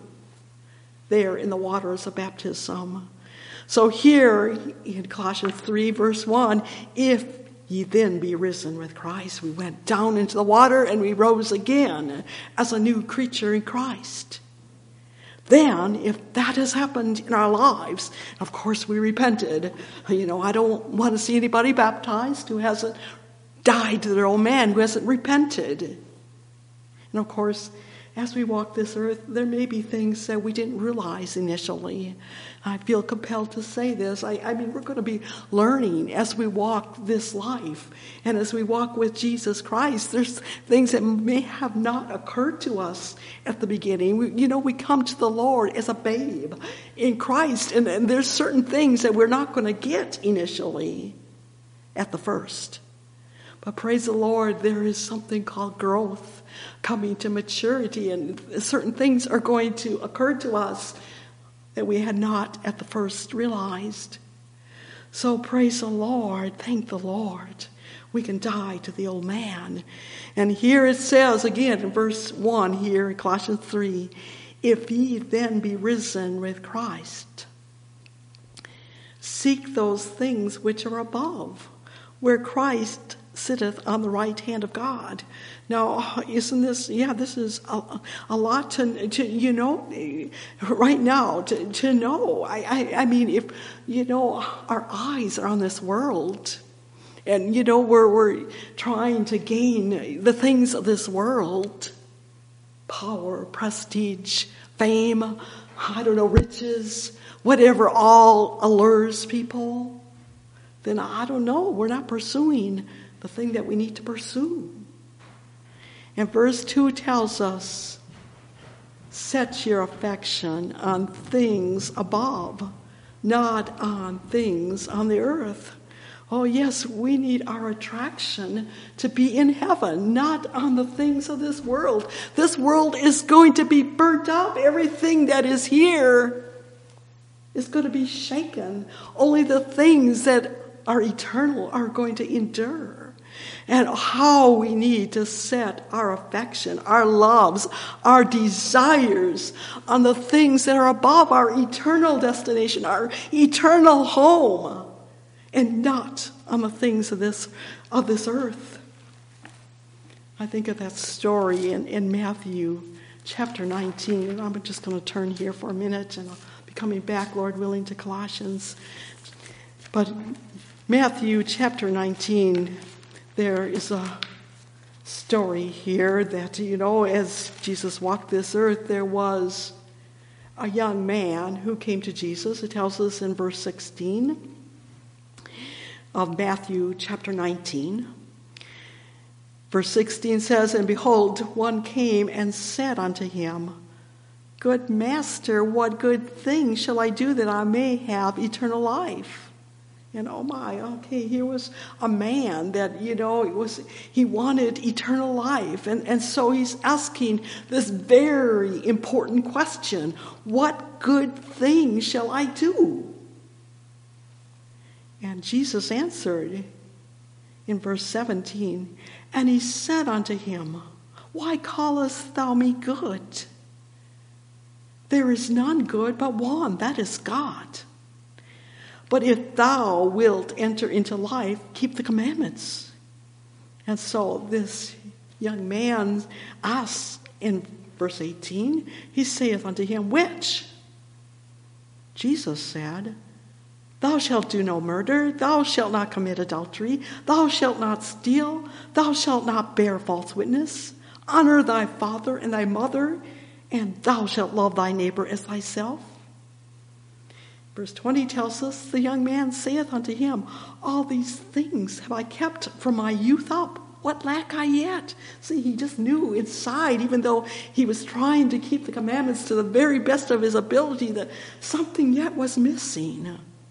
there in the waters of baptism. So here in Colossians three, verse one, if ye then be risen with Christ, we went down into the water and we rose again as a new creature in Christ. Then, if that has happened in our lives, of course we repented. You know, I don't want to see anybody baptized who hasn't died to their old man, who hasn't repented. And of course, as we walk this earth, there may be things that we didn't realize initially. I feel compelled to say this. I, I mean, we're going to be learning as we walk this life. And as we walk with Jesus Christ, there's things that may have not occurred to us at the beginning. We, you know, we come to the Lord as a babe in Christ. And, and there's certain things that we're not going to get initially at the first. But praise the Lord, there is something called growth, coming to maturity, and certain things are going to occur to us that we had not at the first realized. So praise the Lord, thank the Lord. We can die to the old man. And here it says again in verse one here in Colossians three, if ye then be risen with Christ, seek those things which are above, where Christ sitteth on the right hand of God. Now, isn't this, yeah, this is a, a lot to, to, you know, right now, to, to know. I, I, I mean, if, you know, our eyes are on this world, and, you know, we're, we're trying to gain the things of this world, power, prestige, fame, I don't know, riches, whatever all allures people, then I don't know, we're not pursuing the thing that we need to pursue. And verse two tells us, set your affection on things above, not on things on the earth. Oh yes, we need our attraction to be in heaven, not on the things of this world. This world is going to be burnt up. Everything that is here is going to be shaken. Only the things that are eternal are going to endure. And how we need to set our affection, our loves, our desires on the things that are above our eternal destination, our eternal home, and not on the things of this of this earth. I think of that story in, in Matthew chapter nineteen, and I'm just going to turn here for a minute, and I'll be coming back, Lord willing, to Colossians. But Matthew chapter nineteen, there is a story here that, you know, as Jesus walked this earth, there was a young man who came to Jesus. It tells us in verse sixteen of Matthew chapter nineteen. Verse sixteen says, and behold, one came and said unto him, Good master, what good thing shall I do that I may have eternal life? And oh my, okay, here was a man that, you know, it was he wanted eternal life. And, and so he's asking this very important question. What good thing shall I do? And Jesus answered in verse seventeen, and he said unto him, Why callest thou me good? There is none good but one, that is God. But if thou wilt enter into life, keep the commandments. And so this young man asks in verse eighteen, he saith unto him, Which? Jesus said, Thou shalt do no murder, thou shalt not commit adultery, thou shalt not steal, thou shalt not bear false witness, honor thy father and thy mother, and thou shalt love thy neighbor as thyself. Verse twenty tells us, the young man saith unto him, All these things have I kept from my youth up. What lack I yet? See, he just knew inside, even though he was trying to keep the commandments to the very best of his ability, that something yet was missing.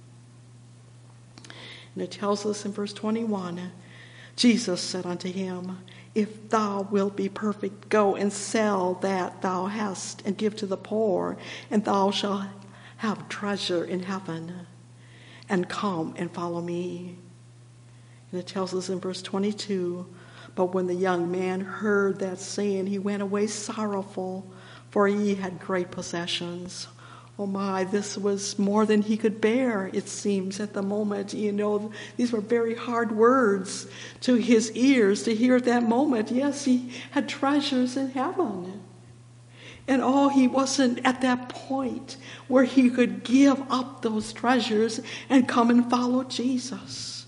And it tells us in verse twenty-one, Jesus said unto him, If thou wilt be perfect, go and sell that thou hast, and give to the poor, and thou shalt have treasure in heaven, and come and follow me. And it tells us in verse twenty-two, But when the young man heard that saying, he went away sorrowful, for he had great possessions. Oh my, this was more than he could bear, it seems, at the moment. You know, these were very hard words to his ears to hear at that moment. Yes, he had treasures in heaven. And oh, he wasn't at that point where he could give up those treasures and come and follow Jesus.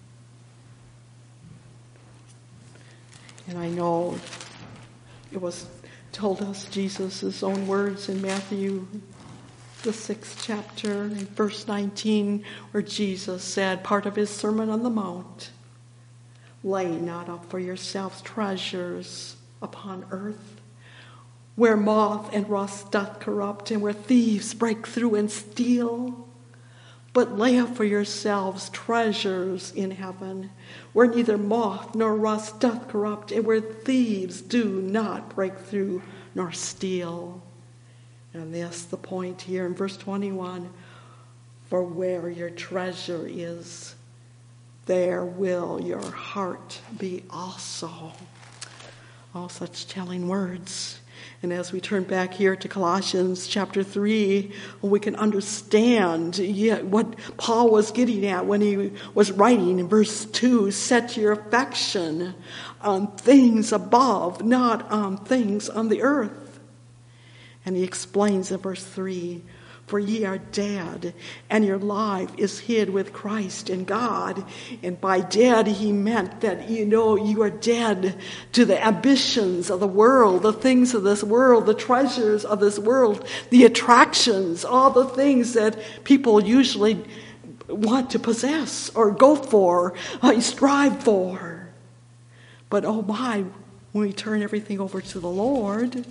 And I know it was told us Jesus' own words in Matthew, the sixth chapter, in verse nineteen, where Jesus said, part of his Sermon on the Mount, Lay not up for yourselves treasures upon earth, where moth and rust doth corrupt, and where thieves break through and steal. But lay up for yourselves treasures in heaven, where neither moth nor rust doth corrupt, and where thieves do not break through nor steal. And this, the point here in verse twenty-one, for where your treasure is, there will your heart be also. All such telling words. And as we turn back here to Colossians chapter three, we can understand yeah, what Paul was getting at when he was writing in verse two, set your affection on things above, not on things on the earth. And he explains in verse three, for ye are dead, and your life is hid with Christ in God. And by dead, he meant that, you know, you are dead to the ambitions of the world, the things of this world, the treasures of this world, the attractions, all the things that people usually want to possess or go for, or strive for. But oh my, when we turn everything over to the Lord,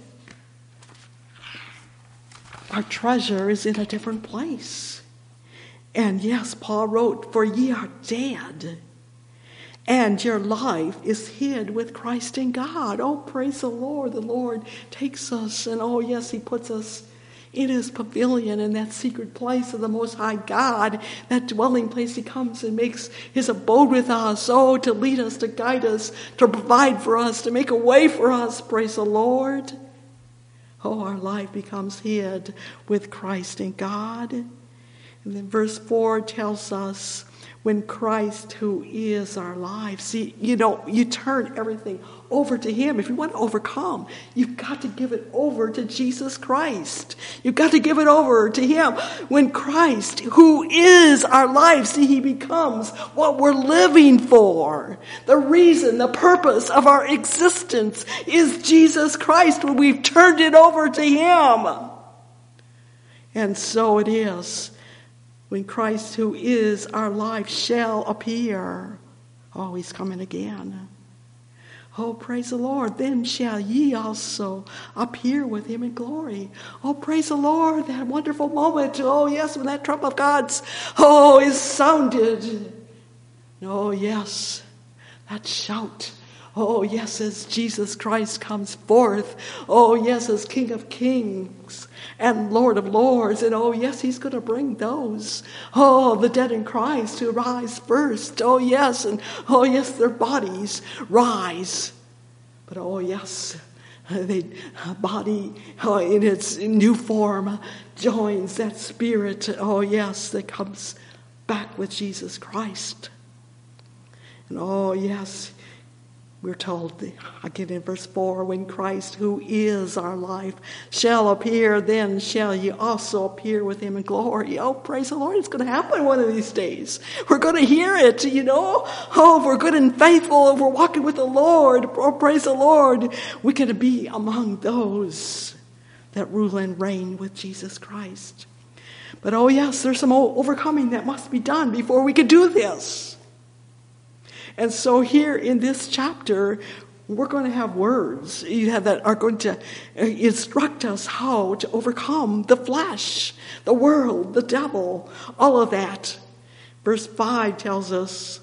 our treasure is in a different place. And yes, Paul wrote, for ye are dead, and your life is hid with Christ in God. Oh, praise the Lord. The Lord takes us, and oh, yes, he puts us in his pavilion, in that secret place of the Most High God, that dwelling place. He comes and makes his abode with us, oh, to lead us, to guide us, to provide for us, to make a way for us. Praise the Lord. Oh, our life becomes hid with Christ in God. And then verse four tells us, when Christ, who is our life, see, you know, you turn everything over to him. If you want to overcome, you've got to give it over to Jesus Christ. You've got to give it over to him. When Christ, who is our life, see, he becomes what we're living for. The reason, the purpose of our existence is Jesus Christ when we've turned it over to him. And so it is. When Christ, who is our life, shall appear. Oh, he's coming again. Oh, praise the Lord. Then shall ye also appear with him in glory. Oh, praise the Lord. That wonderful moment. Oh, yes, when that trump of God's, oh, is sounded. Oh, yes, that shout. Oh, yes, as Jesus Christ comes forth. Oh, yes, as King of Kings and Lord of Lords. And oh, yes, he's going to bring those, oh, the dead in Christ who rise first. Oh, yes, and oh, yes, their bodies rise. But oh, yes, the body oh, in its new form joins that spirit, oh, yes, that comes back with Jesus Christ. And oh, yes, we're told, again in verse four, when Christ, who is our life, shall appear, then shall ye also appear with him in glory. Oh, praise the Lord. It's going to happen one of these days. We're going to hear it, you know. Oh, if we're good and faithful, if we're walking with the Lord, oh, praise the Lord, we're going to be among those that rule and reign with Jesus Christ. But oh, yes, there's some overcoming that must be done before we can do this. And so here in this chapter, we're going to have words that are going to instruct us how to overcome the flesh, the world, the devil, all of that. Verse five tells us,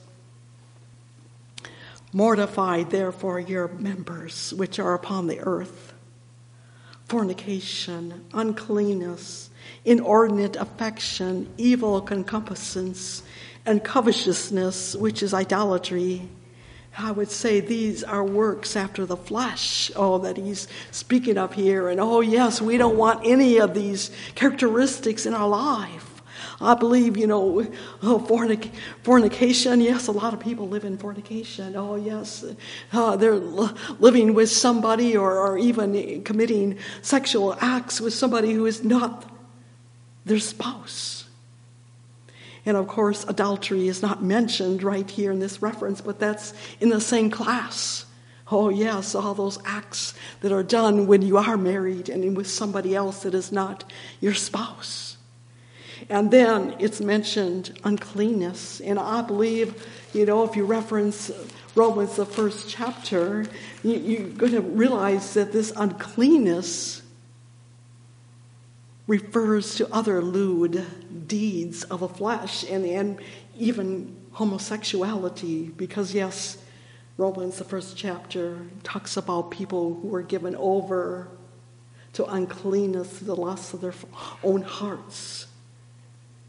mortify therefore your members which are upon the earth, fornication, uncleanness, inordinate affection, evil concupiscence, and covetousness, which is idolatry. I would say these are works after the flesh, oh, that he's speaking of here. And oh, yes, we don't want any of these characteristics in our life. I believe, you know, oh, fornic- fornication, yes, a lot of people live in fornication. Oh, yes, uh, they're l- living with somebody or, or even committing sexual acts with somebody who is not their spouse. And of course, adultery is not mentioned right here in this reference, but that's in the same class. Oh yes, all those acts that are done when you are married and with somebody else that is not your spouse. And then it's mentioned uncleanness. And I believe, you know, if you reference Romans, the first chapter, you, you're going to realize that this uncleanness refers to other lewd deeds of the flesh and, and even homosexuality, because yes, Romans, the first chapter, talks about people who are given over to uncleanness, the lusts of their own hearts.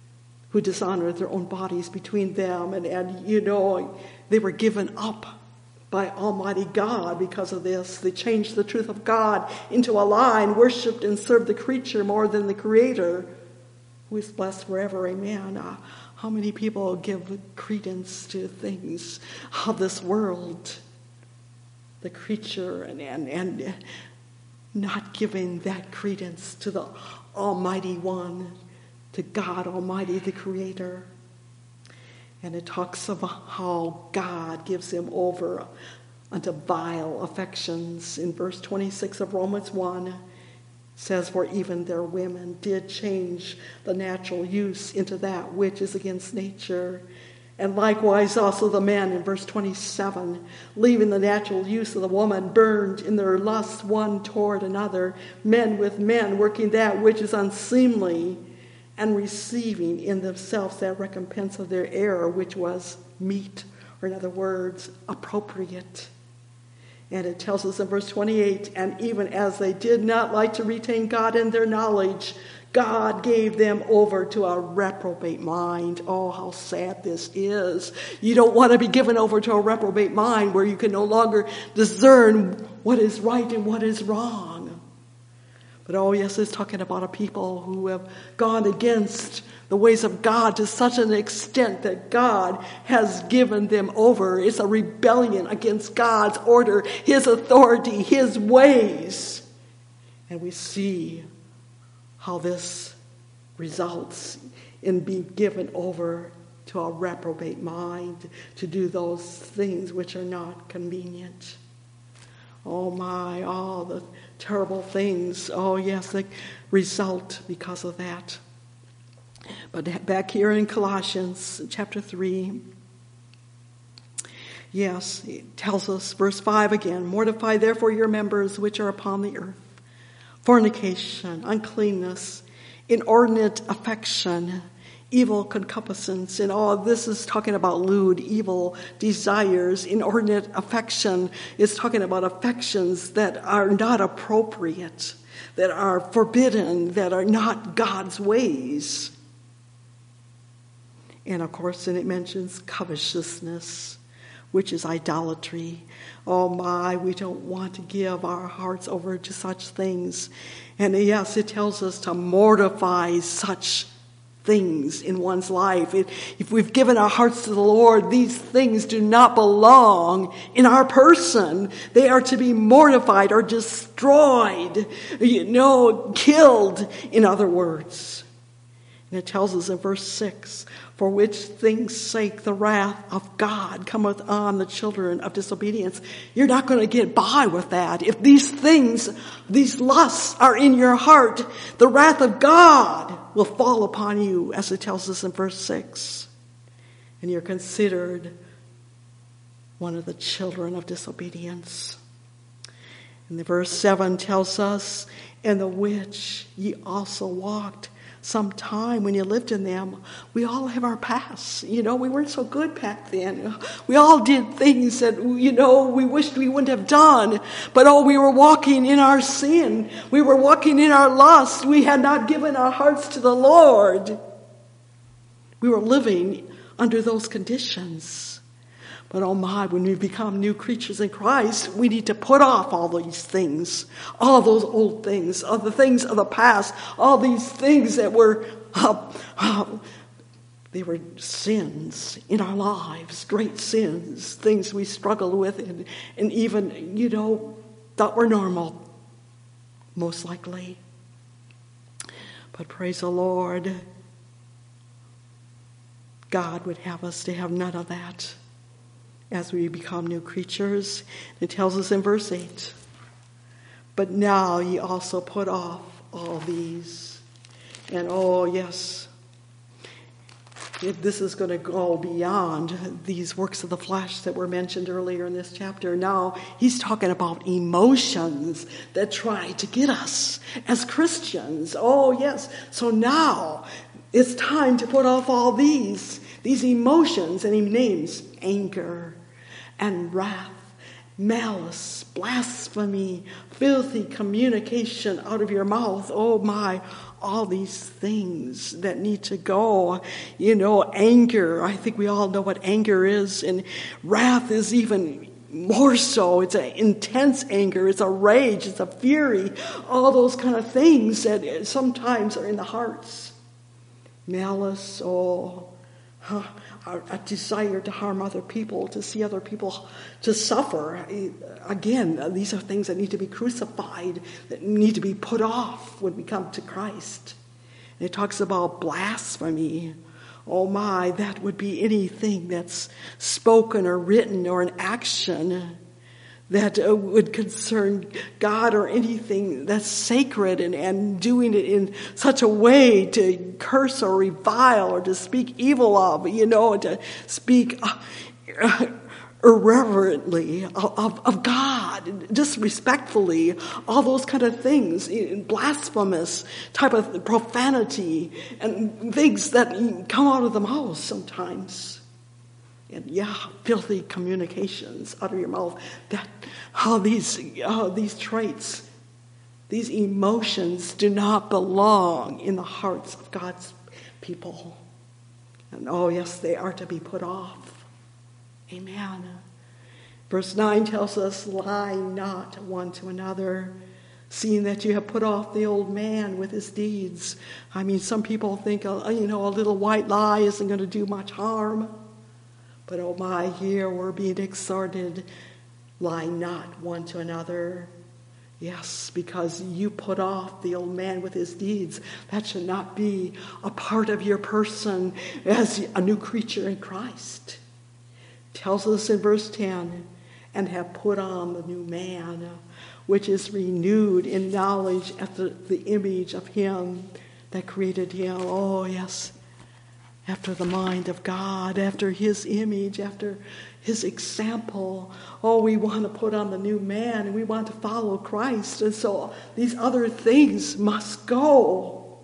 who dishonored their own bodies between them. And, and, you know, they were given up by Almighty God because of this. They changed the truth of God into a lie and worshipped and served the creature more than the Creator, who is blessed forever. Amen. Uh, how many people give credence to things of this world, the creature, and, and, and not giving that credence to the Almighty One, to God Almighty, the Creator. And it talks about how God gives them over unto vile affections. In verse twenty-six of Romans one, it says, for even their women did change the natural use into that which is against nature. And likewise also the men, in verse twenty-seven, leaving the natural use of the woman, burned in their lust one toward another, men with men, working that which is unseemly, and receiving in themselves that recompense of their error, which was meet, or in other words, appropriate. And it tells us in verse twenty-eight, and even as they did not like to retain God in their knowledge, God gave them over to a reprobate mind. Oh, how sad this is. You don't want to be given over to a reprobate mind where you can no longer discern what is right and what is wrong. But oh yes, it's talking about a people who have gone against the ways of God to such an extent that God has given them over. It's a rebellion against God's order, His authority, His ways. And we see how this results in being given over to a reprobate mind to do those things which are not convenient. Oh my, all the terrible things, oh yes, that result because of that. But back here in Colossians chapter three, yes, it tells us, verse five again, mortify therefore your members which are upon the earth, fornication, uncleanness, inordinate affection, evil concupiscence, and all this is talking about lewd, evil desires. Inordinate affection is talking about affections that are not appropriate, that are forbidden, that are not God's ways. And of course, then it mentions covetousness, which is idolatry. Oh my, we don't want to give our hearts over to such things. And yes, it tells us to mortify such things in one's life. It, if we've given our hearts to the Lord, these things do not belong in our person. They are to be mortified or destroyed, you know, killed, in other words. And it tells us in verse six, for which things' sake the wrath of God cometh on the children of disobedience. You're not going to get by with that. If these things, these lusts are in your heart, the wrath of God will fall upon you, as it tells us in verse six. And you're considered one of the children of disobedience. And the verse seven tells us, in the which ye also walked some time when you lived in them. We all have our past. You know, we weren't so good back then. We all did things that, you know, we wished we wouldn't have done. But oh, we were walking in our sin. We were walking in our lust. We had not given our hearts to the Lord. We were living under those conditions. But oh my, when we become new creatures in Christ, we need to put off all these things, all those old things, all the things of the past, all these things that were, uh, uh, they were sins in our lives, great sins, things we struggled with and, and even, you know, thought were normal, most likely. But praise the Lord, God would have us to have none of that. As we become new creatures, it tells us in verse eight, but now ye also put off all these. And oh yes, if this is going to go beyond these works of the flesh that were mentioned earlier in this chapter. Now he's talking about emotions that try to get us as Christians. Oh yes, so now it's time to put off all these, these emotions, and he names anger and wrath malice, blasphemy, filthy communication out of your mouth. Oh my, all these things that need to go. You know, anger. I think we all know what anger is, and wrath is even more so. It's an intense anger. It's a rage. It's a fury. All those kind of things that sometimes are in the hearts. Malice, oh, huh, a desire to harm other people, to see other people to suffer. Again, these are things that need to be crucified, that need to be put off when we come to Christ. And it talks about blasphemy. Oh my, that would be anything that's spoken or written or an action that uh, would concern God, or anything that's sacred, and, and doing it in such a way to curse or revile or to speak evil of, you know, to speak uh, uh, irreverently of, of, of God, disrespectfully, all those kind of things, blasphemous type of profanity and things that come out of the mouth sometimes. And yeah, filthy communications out of your mouth. That how these uh, these traits, these emotions do not belong in the hearts of God's people. And oh yes, they are to be put off. Amen. Verse nine tells us, lie not one to another, seeing that you have put off the old man with his deeds. I mean, some people think, uh, you know, a little white lie isn't going to do much harm. But oh my, here we're being exhorted, lie not one to another. Yes, because you put off the old man with his deeds. That should not be a part of your person as a new creature in Christ. It tells us in verse ten, and have put on the new man, which is renewed in knowledge after the image of him that created him. Oh yes, after the mind of God, after his image, after his example. Oh, we want to put on the new man, and we want to follow Christ. And so these other things must go.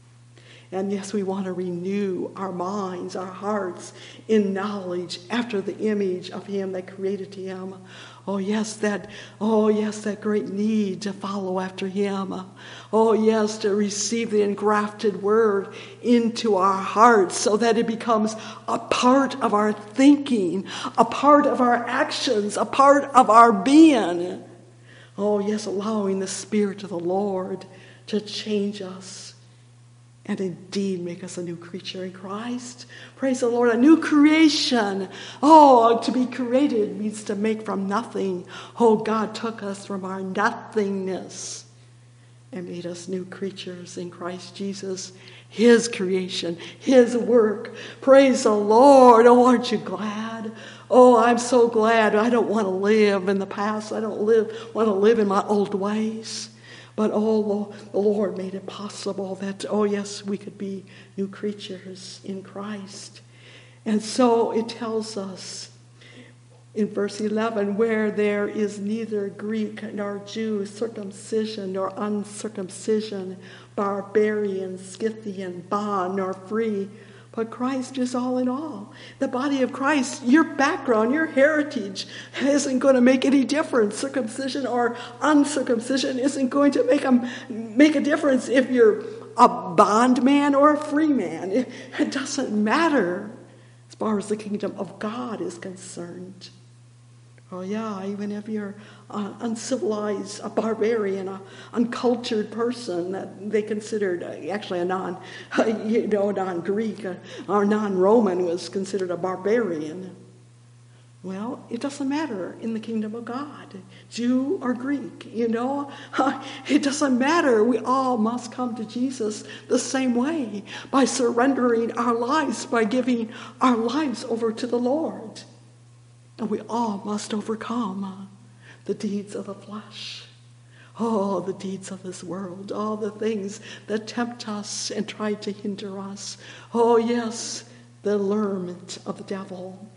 And yes, we want to renew our minds, our hearts in knowledge after the image of him that created him. Oh yes, that, oh yes, that great need to follow after him. Oh yes, to receive the engrafted word into our hearts so that it becomes a part of our thinking, a part of our actions, a part of our being. Oh yes, allowing the Spirit of the Lord to change us and indeed make us a new creature in Christ. Praise the Lord, a new creation. Oh, to be created means to make from nothing. Oh, God took us from our nothingness and made us new creatures in Christ Jesus. His creation, his work. Praise the Lord. Oh, aren't you glad? Oh, I'm so glad. I don't want to live in the past. I don't live want to live in my old ways. But, oh, the Lord made it possible that, oh, yes, we could be new creatures in Christ. And so it tells us in verse eleven, where there is neither Greek nor Jew, circumcision nor uncircumcision, barbarian, Scythian, bond nor free, but Christ is all in all. The body of Christ, your background, your heritage isn't going to make any difference. Circumcision or uncircumcision isn't going to make a, make a difference if you're a bondman or a free man. It, it doesn't matter as far as the kingdom of God is concerned. Oh yeah, even if you're uh, uncivilized, a barbarian, a uncultured person that they considered uh, actually a non, uh, you know, non-Greek uh, or non-Roman was considered a barbarian. Well, it doesn't matter in the kingdom of God, Jew or Greek, you know. Uh, it doesn't matter. We all must come to Jesus the same way, by surrendering our lives, by giving our lives over to the Lord. And we all must overcome the deeds of the flesh. Oh, the deeds of this world. All the things that tempt us and try to hinder us. Oh, yes, the allurement of the devil.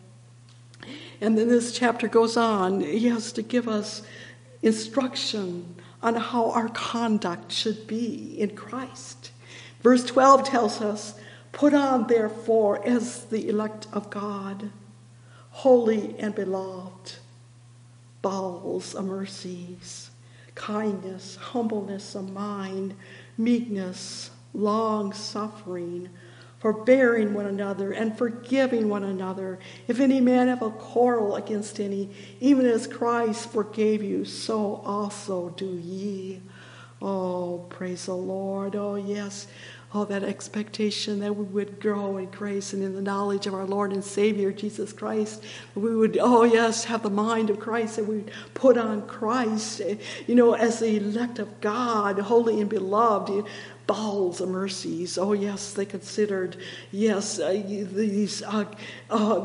And then this chapter goes on. He has to give us instruction on how our conduct should be in Christ. Verse twelve tells us, put on, therefore, as the elect of God, holy and beloved. bowels of mercies, kindness, humbleness of mind, meekness, long-suffering, forbearing one another, and forgiving one another. If any man have a quarrel against any, even as Christ forgave you, so also do ye. Oh, praise the Lord. Oh, yes. Oh, that expectation that we would grow in grace and in the knowledge of our Lord and Savior, Jesus Christ. We would, oh yes, have the mind of Christ, that we would put on Christ, you know, as the elect of God, holy and beloved, bowels of mercies. Oh yes, they considered, yes, uh, these, uh, uh,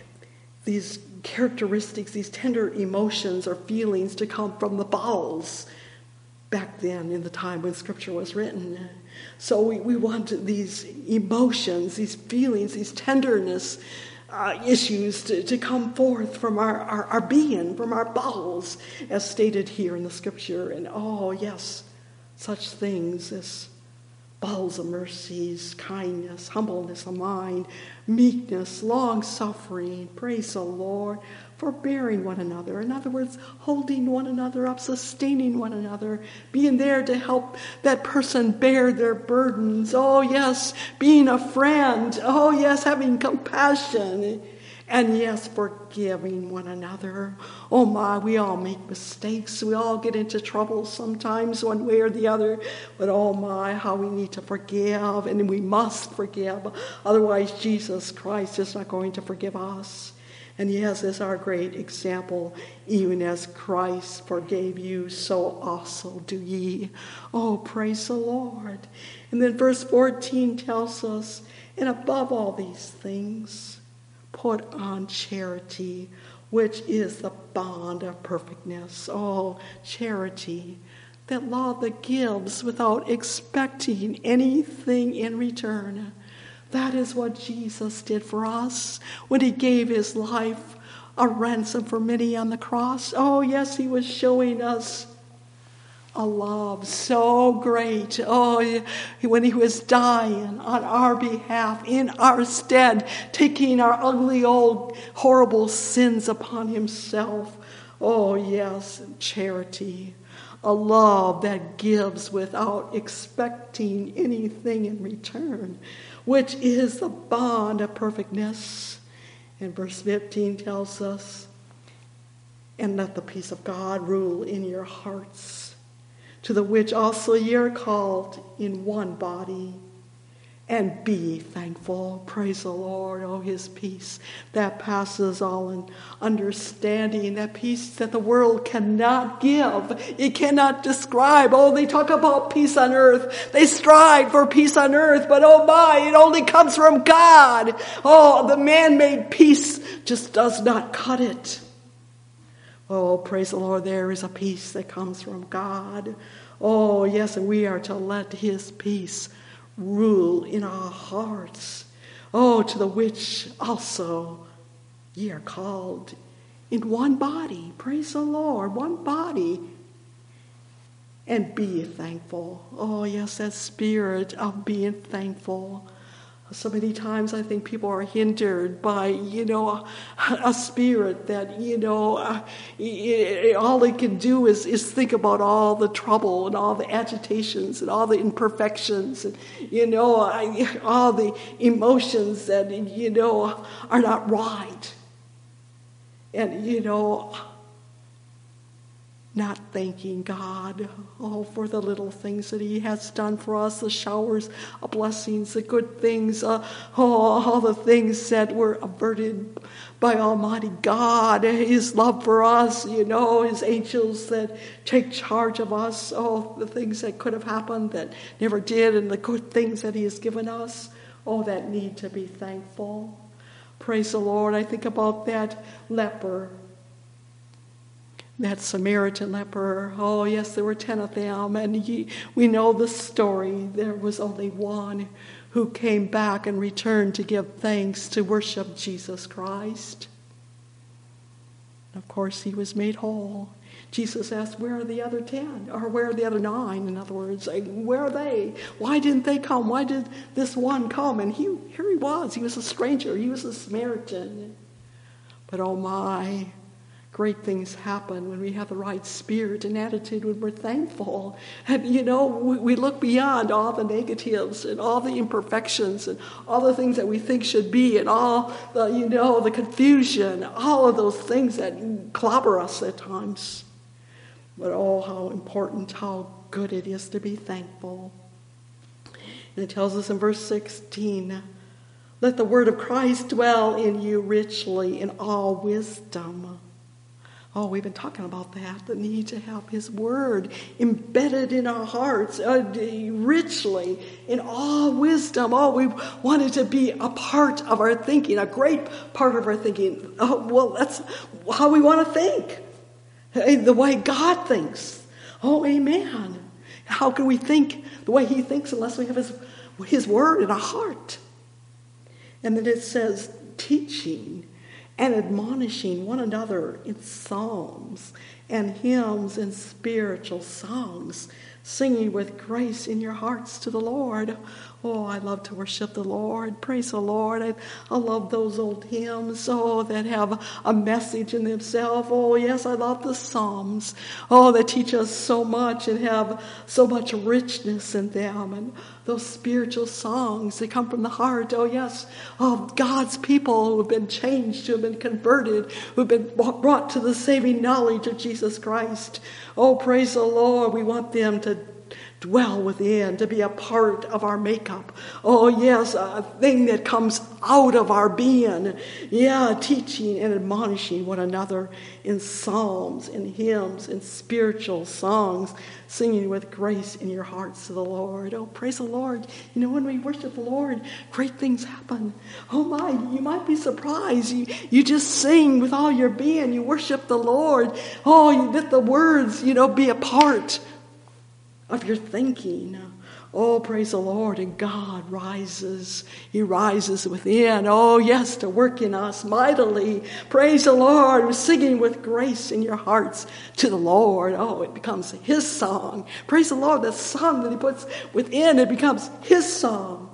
these characteristics, these tender emotions or feelings to come from the bowels back then in the time when Scripture was written. So we, we want these emotions, these feelings, these tenderness uh, issues to, to come forth from our, our, our being, from our bowels, as stated here in the Scripture. And oh, yes, such things as bowels of mercies, kindness, humbleness of mind, meekness, long-suffering, praise the Lord, forbearing one another. In other words, holding one another up, sustaining one another, being there to help that person bear their burdens. Oh, yes, being a friend. Oh, yes, having compassion. And yes, forgiving one another. Oh my, we all make mistakes. We all get into trouble sometimes one way or the other. But oh my, how we need to forgive. And we must forgive. Otherwise, Jesus Christ is not going to forgive us. And yes, as our great example, even as Christ forgave you, so also do ye. Oh, praise the Lord. And then verse fourteen tells us, and above all these things, put on charity, which is the bond of perfectness. Oh, charity, that love that gives without expecting anything in return. That is what Jesus did for us when he gave his life a ransom for many on the cross. Oh, yes, he was showing us a love so great. Oh, when he was dying on our behalf, in our stead, taking our ugly, old, horrible sins upon himself. Oh, yes, charity. A love that gives without expecting anything in return, which is the bond of perfectness. And verse fifteen tells us, and let the peace of God rule in your hearts, to the which also ye are called in one body, and be ye thankful. Praise the Lord. Oh, his peace that passes all understanding, that peace that the world cannot give, it cannot describe. Oh, they talk about peace on earth, they strive for peace on earth, but oh my, it only comes from God. Oh, the man-made peace just does not cut it. Oh, praise the Lord, there is a peace that comes from God. Oh, yes, and we are to let his peace rule in our hearts. Oh, to the which also ye are called in one body. Praise the Lord, one body. And be ye thankful. Oh, yes, that spirit of being thankful. So many times I think people are hindered by, you know, a, a spirit that, you know, uh, it, it, all they can do is, is think about all the trouble and all the agitations and all the imperfections and, you know, I, all the emotions that, you know, are not right. And, you know, not thanking God, oh, for the little things that he has done for us, the showers of blessings, the good things, uh, oh, all the things that were averted by Almighty God, his love for us, you know, his angels that take charge of us, oh, the things that could have happened that never did, and the good things that he has given us, oh, that need to be thankful. Praise the Lord. I think about that leper, that Samaritan leper. Oh, yes, there were ten of them. And he, we know the story. There was only one who came back and returned to give thanks, to worship Jesus Christ. And of course, he was made whole. Jesus asked, where are the other ten? Or where are the other nine? In other words, like, where are they? Why didn't they come? Why did this one come? And he, here he was. He was a stranger. He was a Samaritan. But oh my, Great things happen when we have the right spirit and attitude, when we're thankful. And, you know, we, we look beyond all the negatives and all the imperfections and all the things that we think should be and all the, you know, the confusion, all of those things that clobber us at times. But oh, how important, how good it is to be thankful. And it tells us in verse sixteen, let the word of Christ dwell in you richly in all wisdom. Oh, we've been talking about that, the need to have his word embedded in our hearts uh, richly in all wisdom. Oh, we want it to be a part of our thinking, a great part of our thinking. Oh, well, that's how we want to think, the way God thinks. Oh, amen. How can we think the way he thinks unless we have his, his word in our heart? And then it says teaching and admonishing one another in psalms and hymns and spiritual songs, singing with grace in your hearts to the Lord. Oh, I love to worship the Lord. Praise the Lord. I, I love those old hymns, oh, that have a message in themselves. Oh, yes, I love the Psalms. Oh, that teach us so much and have so much richness in them. And those spiritual songs that come from the heart. Oh, yes, of God's people who have been changed, who have been converted, who have been brought to the saving knowledge of Jesus Christ. Oh, praise the Lord. We want them to dwell within, to be a part of our makeup. Oh, yes, a thing that comes out of our being. Yeah, teaching and admonishing one another in psalms and hymns and spiritual songs, singing with grace in your hearts to the Lord. Oh, praise the Lord. You know, when we worship the Lord, great things happen. Oh, my, you might be surprised. You, you just sing with all your being. You worship the Lord. Oh, you let the words, you know, be a part of your thinking. Oh, praise the Lord. And God rises. He rises within. Oh, yes, to work in us mightily. Praise the Lord. We're singing with grace in your hearts to the Lord. Oh, it becomes his song. Praise the Lord. The song that he puts within, it becomes his song.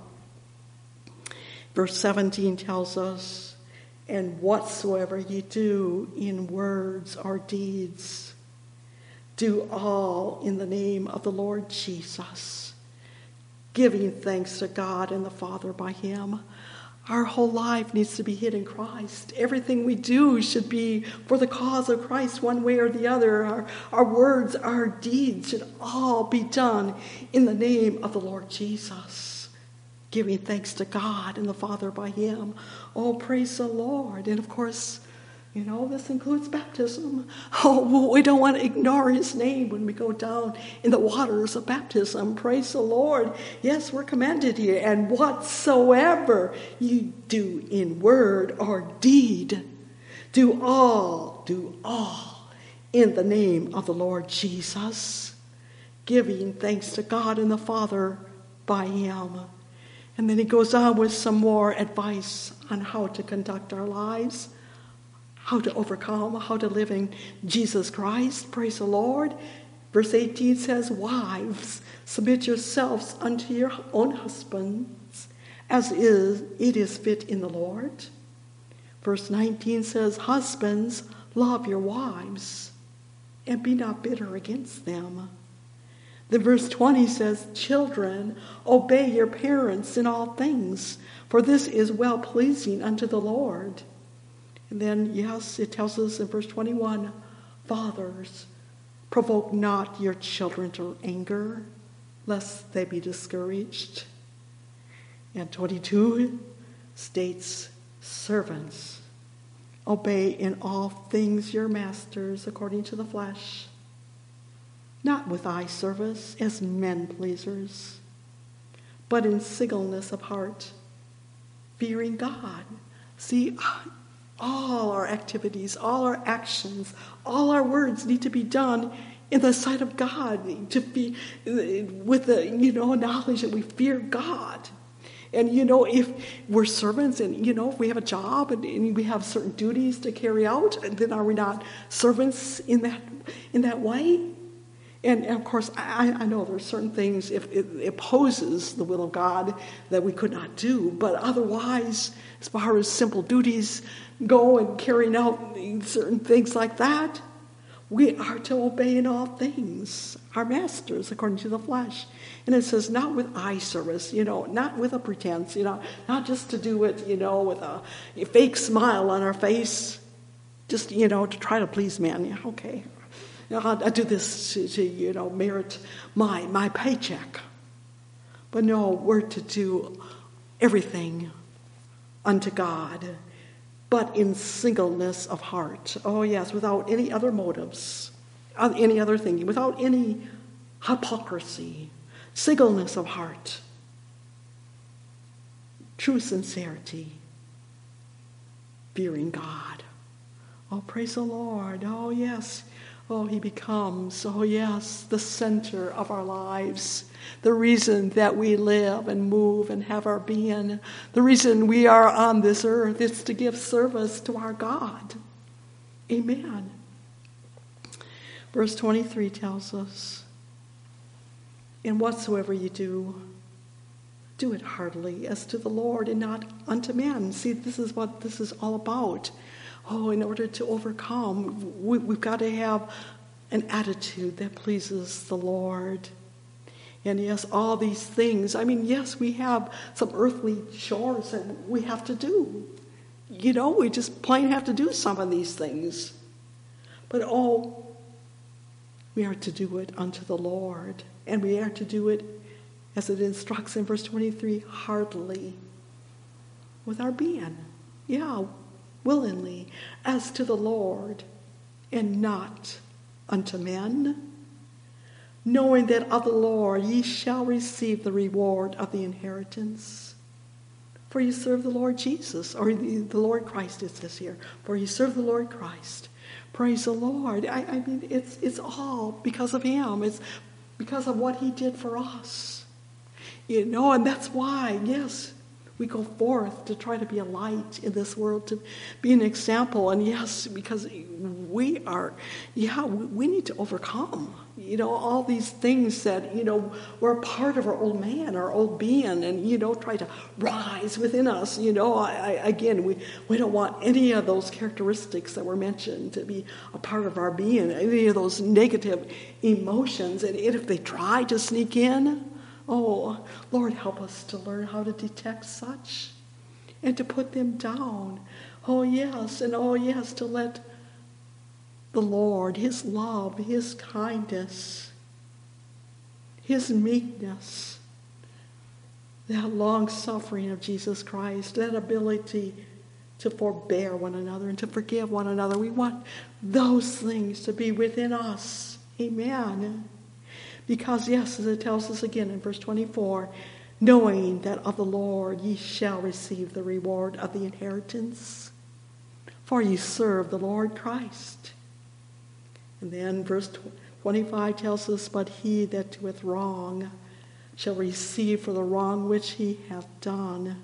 Verse seventeen tells us, and whatsoever ye do in words or deeds, do all in the name of the Lord Jesus, giving thanks to God and the Father by him. Our whole life needs to be hid in Christ. Everything we do should be for the cause of Christ, one way or the other. Our, our words, our deeds should all be done in the name of the Lord Jesus, giving thanks to God and the Father by him. Oh, praise the Lord. And of course, you know, this includes baptism. Oh, we don't want to ignore his name when we go down in the waters of baptism. Praise the Lord. Yes, we're commanded here. And whatsoever you do in word or deed, do all, do all in the name of the Lord Jesus, giving thanks to God and the Father by him. And then he goes on with some more advice on how to conduct our lives, how to overcome, how to live in Jesus Christ. Praise the Lord. Verse eighteen says, wives, submit yourselves unto your own husbands, as is it is fit in the Lord. Verse nineteen says, husbands, love your wives, and be not bitter against them. Then verse twenty says, children, obey your parents in all things, for this is well-pleasing unto the Lord. And then, yes, it tells us in verse twenty-one, fathers, provoke not your children to anger, lest they be discouraged. And twenty-two states, servants, obey in all things your masters according to the flesh, not with eye service as men pleasers, but in singleness of heart, fearing God. See, all our activities, all our actions, all our words need to be done in the sight of God, to be with the, you know, knowledge that we fear God. And, you know, if we're servants and, you know, if we have a job and, and we have certain duties to carry out, then are we not servants in that in that way? And, and of course, I, I know there's certain things, if it opposes the will of God, that we could not do. But otherwise, as far as simple duties go and carrying out certain things like that, we are to obey in all things our masters according to the flesh. And it says not with eye service, you know, not with a pretense, you know, not just to do it, you know, with a, a fake smile on our face, just, you know, to try to please man. Yeah, okay. You know, I do this to, to, you know, merit my my paycheck. But no, we're to do everything unto God, but in singleness of heart. Oh, yes, without any other motives, any other thinking, without any hypocrisy, singleness of heart, true sincerity, fearing God. Oh, praise the Lord. Oh, yes. Oh, he becomes, oh yes, the center of our lives, the reason that we live and move and have our being, the reason we are on this earth is to give service to our God. Amen. Verse twenty-three tells us, and whatsoever you do, do it heartily as to the Lord and not unto men. See, this is what this is all about. Oh, in order to overcome, we, we've got to have an attitude that pleases the Lord. And yes, all these things. I mean, yes, we have some earthly chores that we have to do. You know, we just plain have to do some of these things. But oh, we are to do it unto the Lord. And we are to do it, as it instructs in verse twenty-three, heartily, with our being. Yeah, willingly, as to the Lord, and not unto men, knowing that of the Lord ye shall receive the reward of the inheritance. For you serve the Lord Jesus, or the, the Lord Christ, it says here. For you serve the Lord Christ. Praise the Lord. I, I mean, it's it's all because of him. It's because of what he did for us. You know, and that's why, yes, we go forth to try to be a light in this world, to be an example. And yes, because we are, yeah, we need to overcome, you know, all these things that, you know, we're part of our old man, our old being, and, you know, try to rise within us. You know, I, I, again, we, we don't want any of those characteristics that were mentioned to be a part of our being, any of those negative emotions. And if they try to sneak in, oh, Lord, help us to learn how to detect such and to put them down. Oh, yes, and oh, yes, to let the Lord, his love, his kindness, his meekness, that long-suffering of Jesus Christ, that ability to forbear one another and to forgive one another. We want those things to be within us. Amen. Because, yes, as it tells us again in verse twenty-four, knowing that of the Lord ye shall receive the reward of the inheritance, for ye serve the Lord Christ. And then verse twenty-five tells us, but he that doeth wrong shall receive for the wrong which he hath done.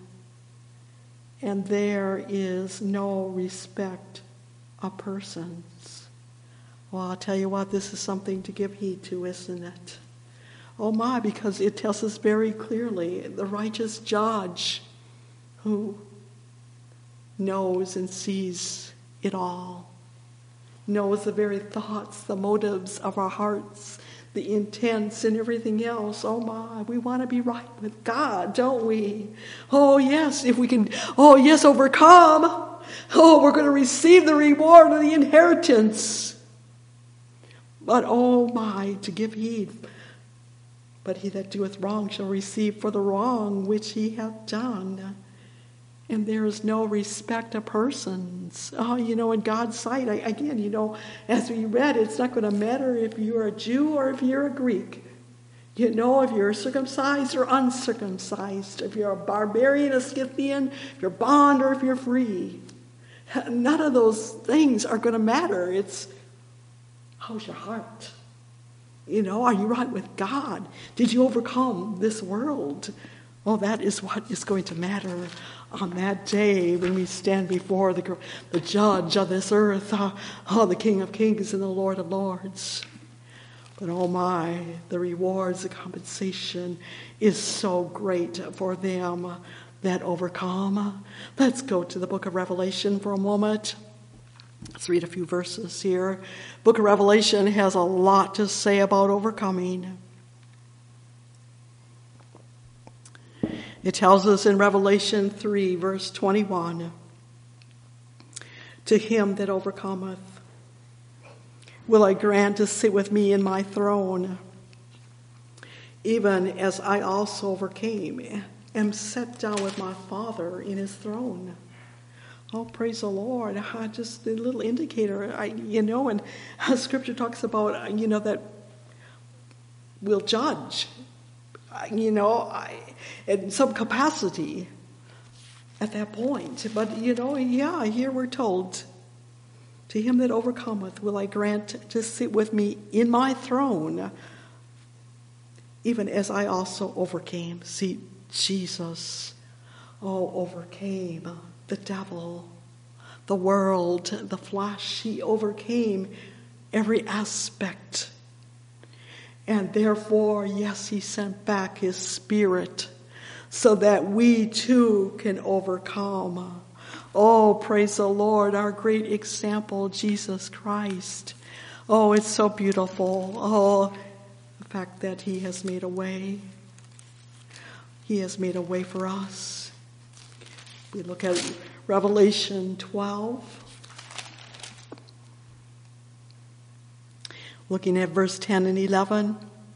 And there is no respect of persons. Well, I'll tell you what, this is something to give heed to, isn't it? Oh my, because it tells us very clearly, the righteous judge who knows and sees it all, knows the very thoughts, the motives of our hearts, the intents and everything else. Oh my, we want to be right with God, don't we? Oh yes, if we can, oh yes, overcome. Oh, we're going to receive the reward of the inheritance. But, oh my, to give heed. But he that doeth wrong shall receive for the wrong which he hath done. And there is no respect of persons. Oh, you know, in God's sight, I, again, you know, as we read, it's not going to matter if you're a Jew or if you're a Greek. You know, if you're circumcised or uncircumcised, if you're a barbarian, a Scythian, if you're bond or if you're free. None of those things are going to matter. It's how's your heart? You know, are you right with God? Did you overcome this world? Well, that is what is going to matter on that day when we stand before the, the judge of this earth, uh, oh, the King of Kings and the Lord of Lords. But oh my, the rewards, the compensation is so great for them that overcome. Let's go to the book of Revelation for a moment. Let's read a few verses here. Book of Revelation has a lot to say about overcoming. It tells us in Revelation three, verse twenty-one, to him that overcometh will I grant to sit with me in my throne, even as I also overcame, am set down with my Father in his throne. Oh, praise the Lord. Uh, just a little indicator, I, you know, and uh, Scripture talks about, uh, you know, that we'll judge, uh, you know, I, in some capacity at that point. But, you know, yeah, here we're told, to him that overcometh will I grant to sit with me in my throne, even as I also overcame. See, Jesus, oh, overcame the devil, the world, the flesh. He overcame every aspect. And therefore, yes, he sent back his Spirit so that we too can overcome. Oh, praise the Lord, our great example, Jesus Christ. Oh, it's so beautiful. Oh, the fact that he has made a way. He has made a way for us. We look at Revelation twelve. Looking at verse ten and eleven.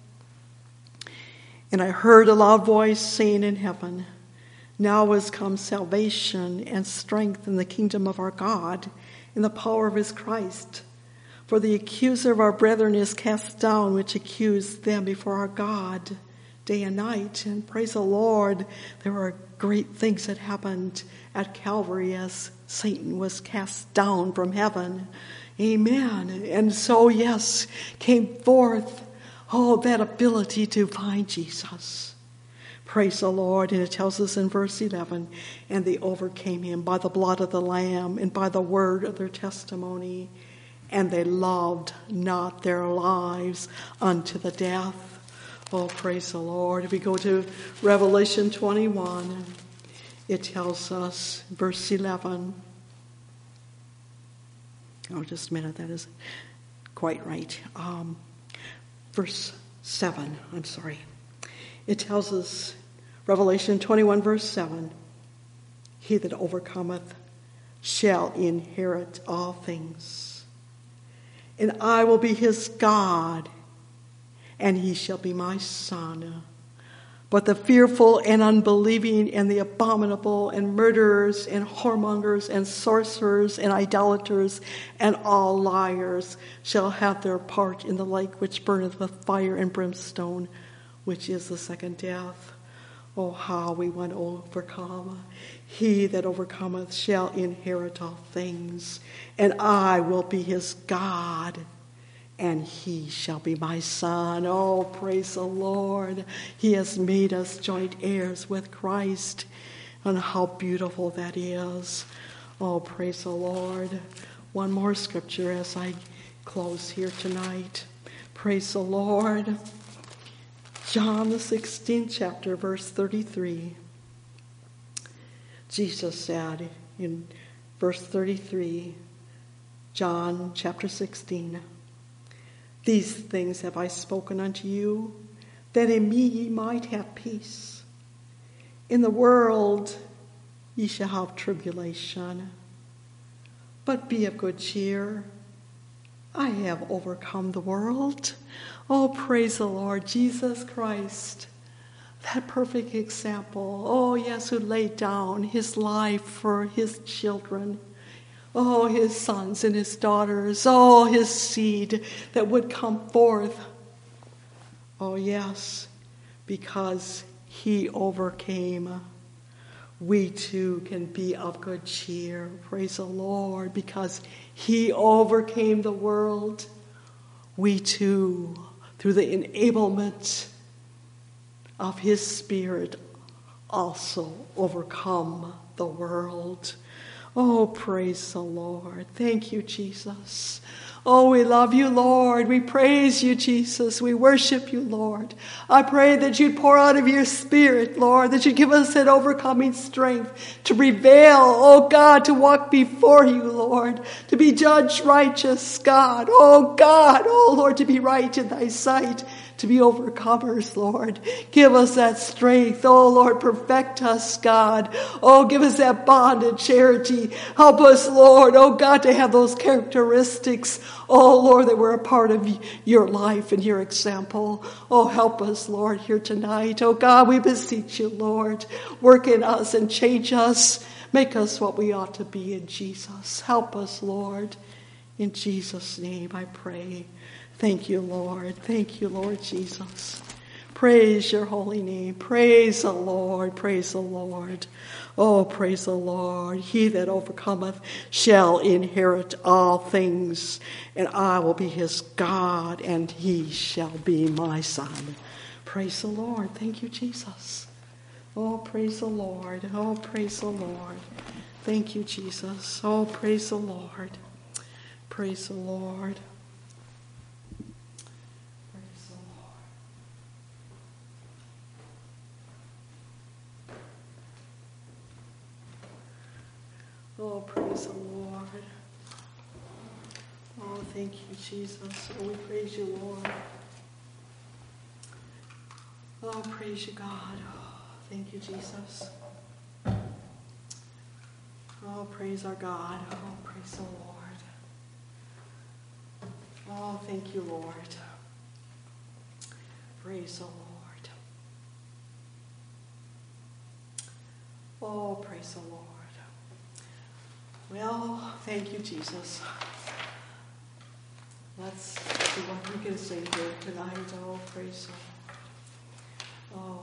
And I heard a loud voice saying in heaven, now is come salvation and strength in the kingdom of our God, in the power of his Christ. For the accuser of our brethren is cast down, which accused them before our God day and night. And praise the Lord, there were great things that happened at Calvary as Satan was cast down from heaven. Amen. And so, yes, came forth, oh, that ability to find Jesus. Praise the Lord. And it tells us in verse eleven, and they overcame him by the blood of the Lamb and by the word of their testimony, and they loved not their lives unto the death. Oh, praise the Lord. If we go to Revelation twenty-one, it tells us, verse eleven. Oh, just a minute, that isn't quite right. Um, verse seven, I'm sorry. It tells us, Revelation twenty-one, verse seven, he that overcometh shall inherit all things. And I will be his God, and he shall be my son. But the fearful and unbelieving and the abominable and murderers and whoremongers and sorcerers and idolaters and all liars shall have their part in the lake which burneth with fire and brimstone, which is the second death. Oh, how we want to overcome. He that overcometh shall inherit all things, and I will be his God, and he shall be my son. Oh, praise the Lord. He has made us joint heirs with Christ, and how beautiful that is. Oh, praise the Lord. One more scripture as I close here tonight. Praise the Lord. John, the sixteenth chapter, verse thirty-three. Jesus said in verse thirty-three, John chapter sixteen, these things have I spoken unto you, that in me ye might have peace. In the world ye shall have tribulation, but be of good cheer. I have overcome the world. Oh, praise the Lord, Jesus Christ, that perfect example. Oh, yes, who laid down his life for his children. Oh, his sons and his daughters. Oh, his seed that would come forth. Oh, yes, because he overcame. We too can be of good cheer. Praise the Lord, because he overcame the world. We too, through the enablement of his Spirit, also overcome the world. Oh, praise the Lord. Thank you, Jesus. Oh, we love you, Lord. We praise you, Jesus. We worship you, Lord. I pray that you'd pour out of your Spirit, Lord, that you'd give us that overcoming strength to prevail, oh God, to walk before you, Lord, to be judged righteous, God. Oh God, oh Lord, to be right in thy sight, to be overcomers, Lord. Give us that strength. Oh Lord, perfect us, God. Oh, give us that bond of charity. Help us, Lord, oh God, to have those characteristics, oh Lord, that were a part of your life and your example. Oh, help us, Lord, here tonight. Oh God, we beseech you, Lord. Work in us and change us. Make us what we ought to be in Jesus. Help us, Lord. In Jesus' name I pray. Thank you, Lord. Thank you, Lord Jesus. Praise your holy name. Praise the Lord. Praise the Lord. Oh, praise the Lord. He that overcometh shall inherit all things, and I will be his God, and he shall be my son. Praise the Lord. Thank you, Jesus. Oh, praise the Lord. Oh, praise the Lord. Thank you, Jesus. Oh, praise the Lord. Praise the Lord. Oh, praise the Lord. Oh, thank you, Jesus. Oh, we praise you, Lord. Oh, praise you, God. Oh, thank you, Jesus. Oh, praise our God. Oh, praise the Lord. Oh, thank you, Lord. Praise the Lord. Oh, praise the Lord. Well, thank you, Jesus. Let's see what we can say here tonight. Oh, praise the Lord.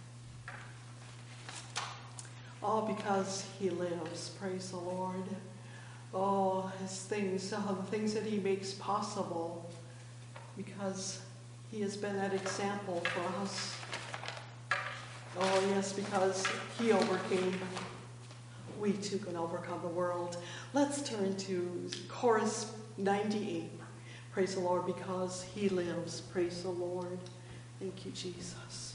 Oh. All because he lives. Praise the Lord. Oh, his things, oh, the things that he makes possible, because he has been that example for us. Oh, yes, because he overcame. We too can overcome the world. Let's turn to chorus ninety-eight. Praise the Lord, because he lives. Praise the Lord. Thank you, Jesus.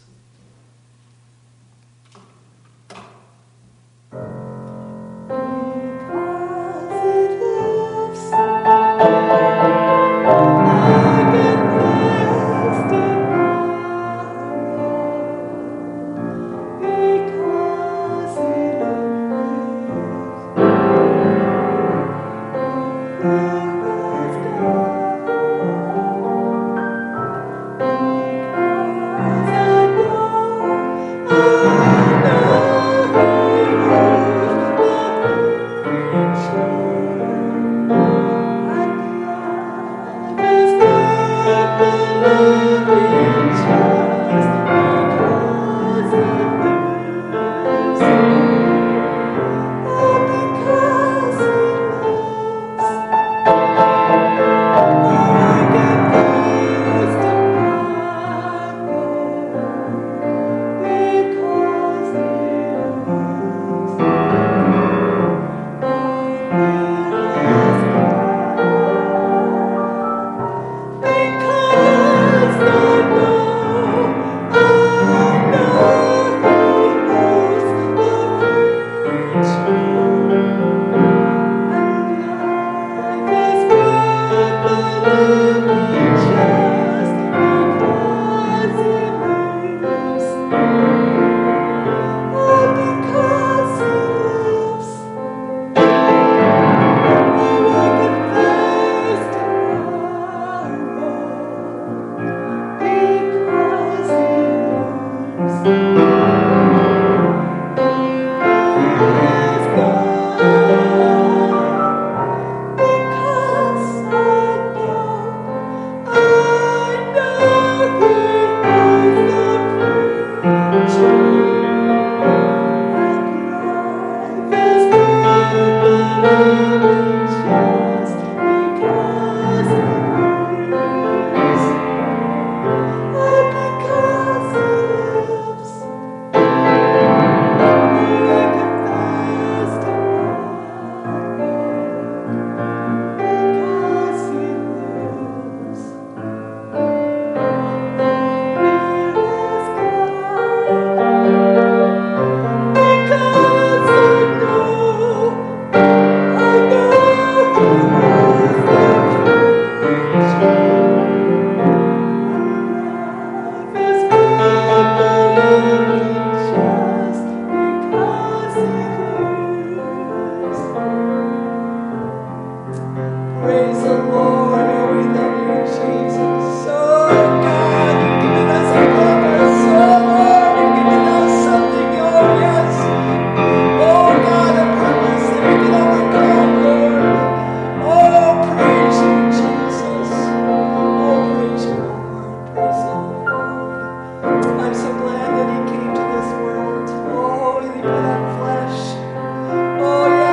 Thank you.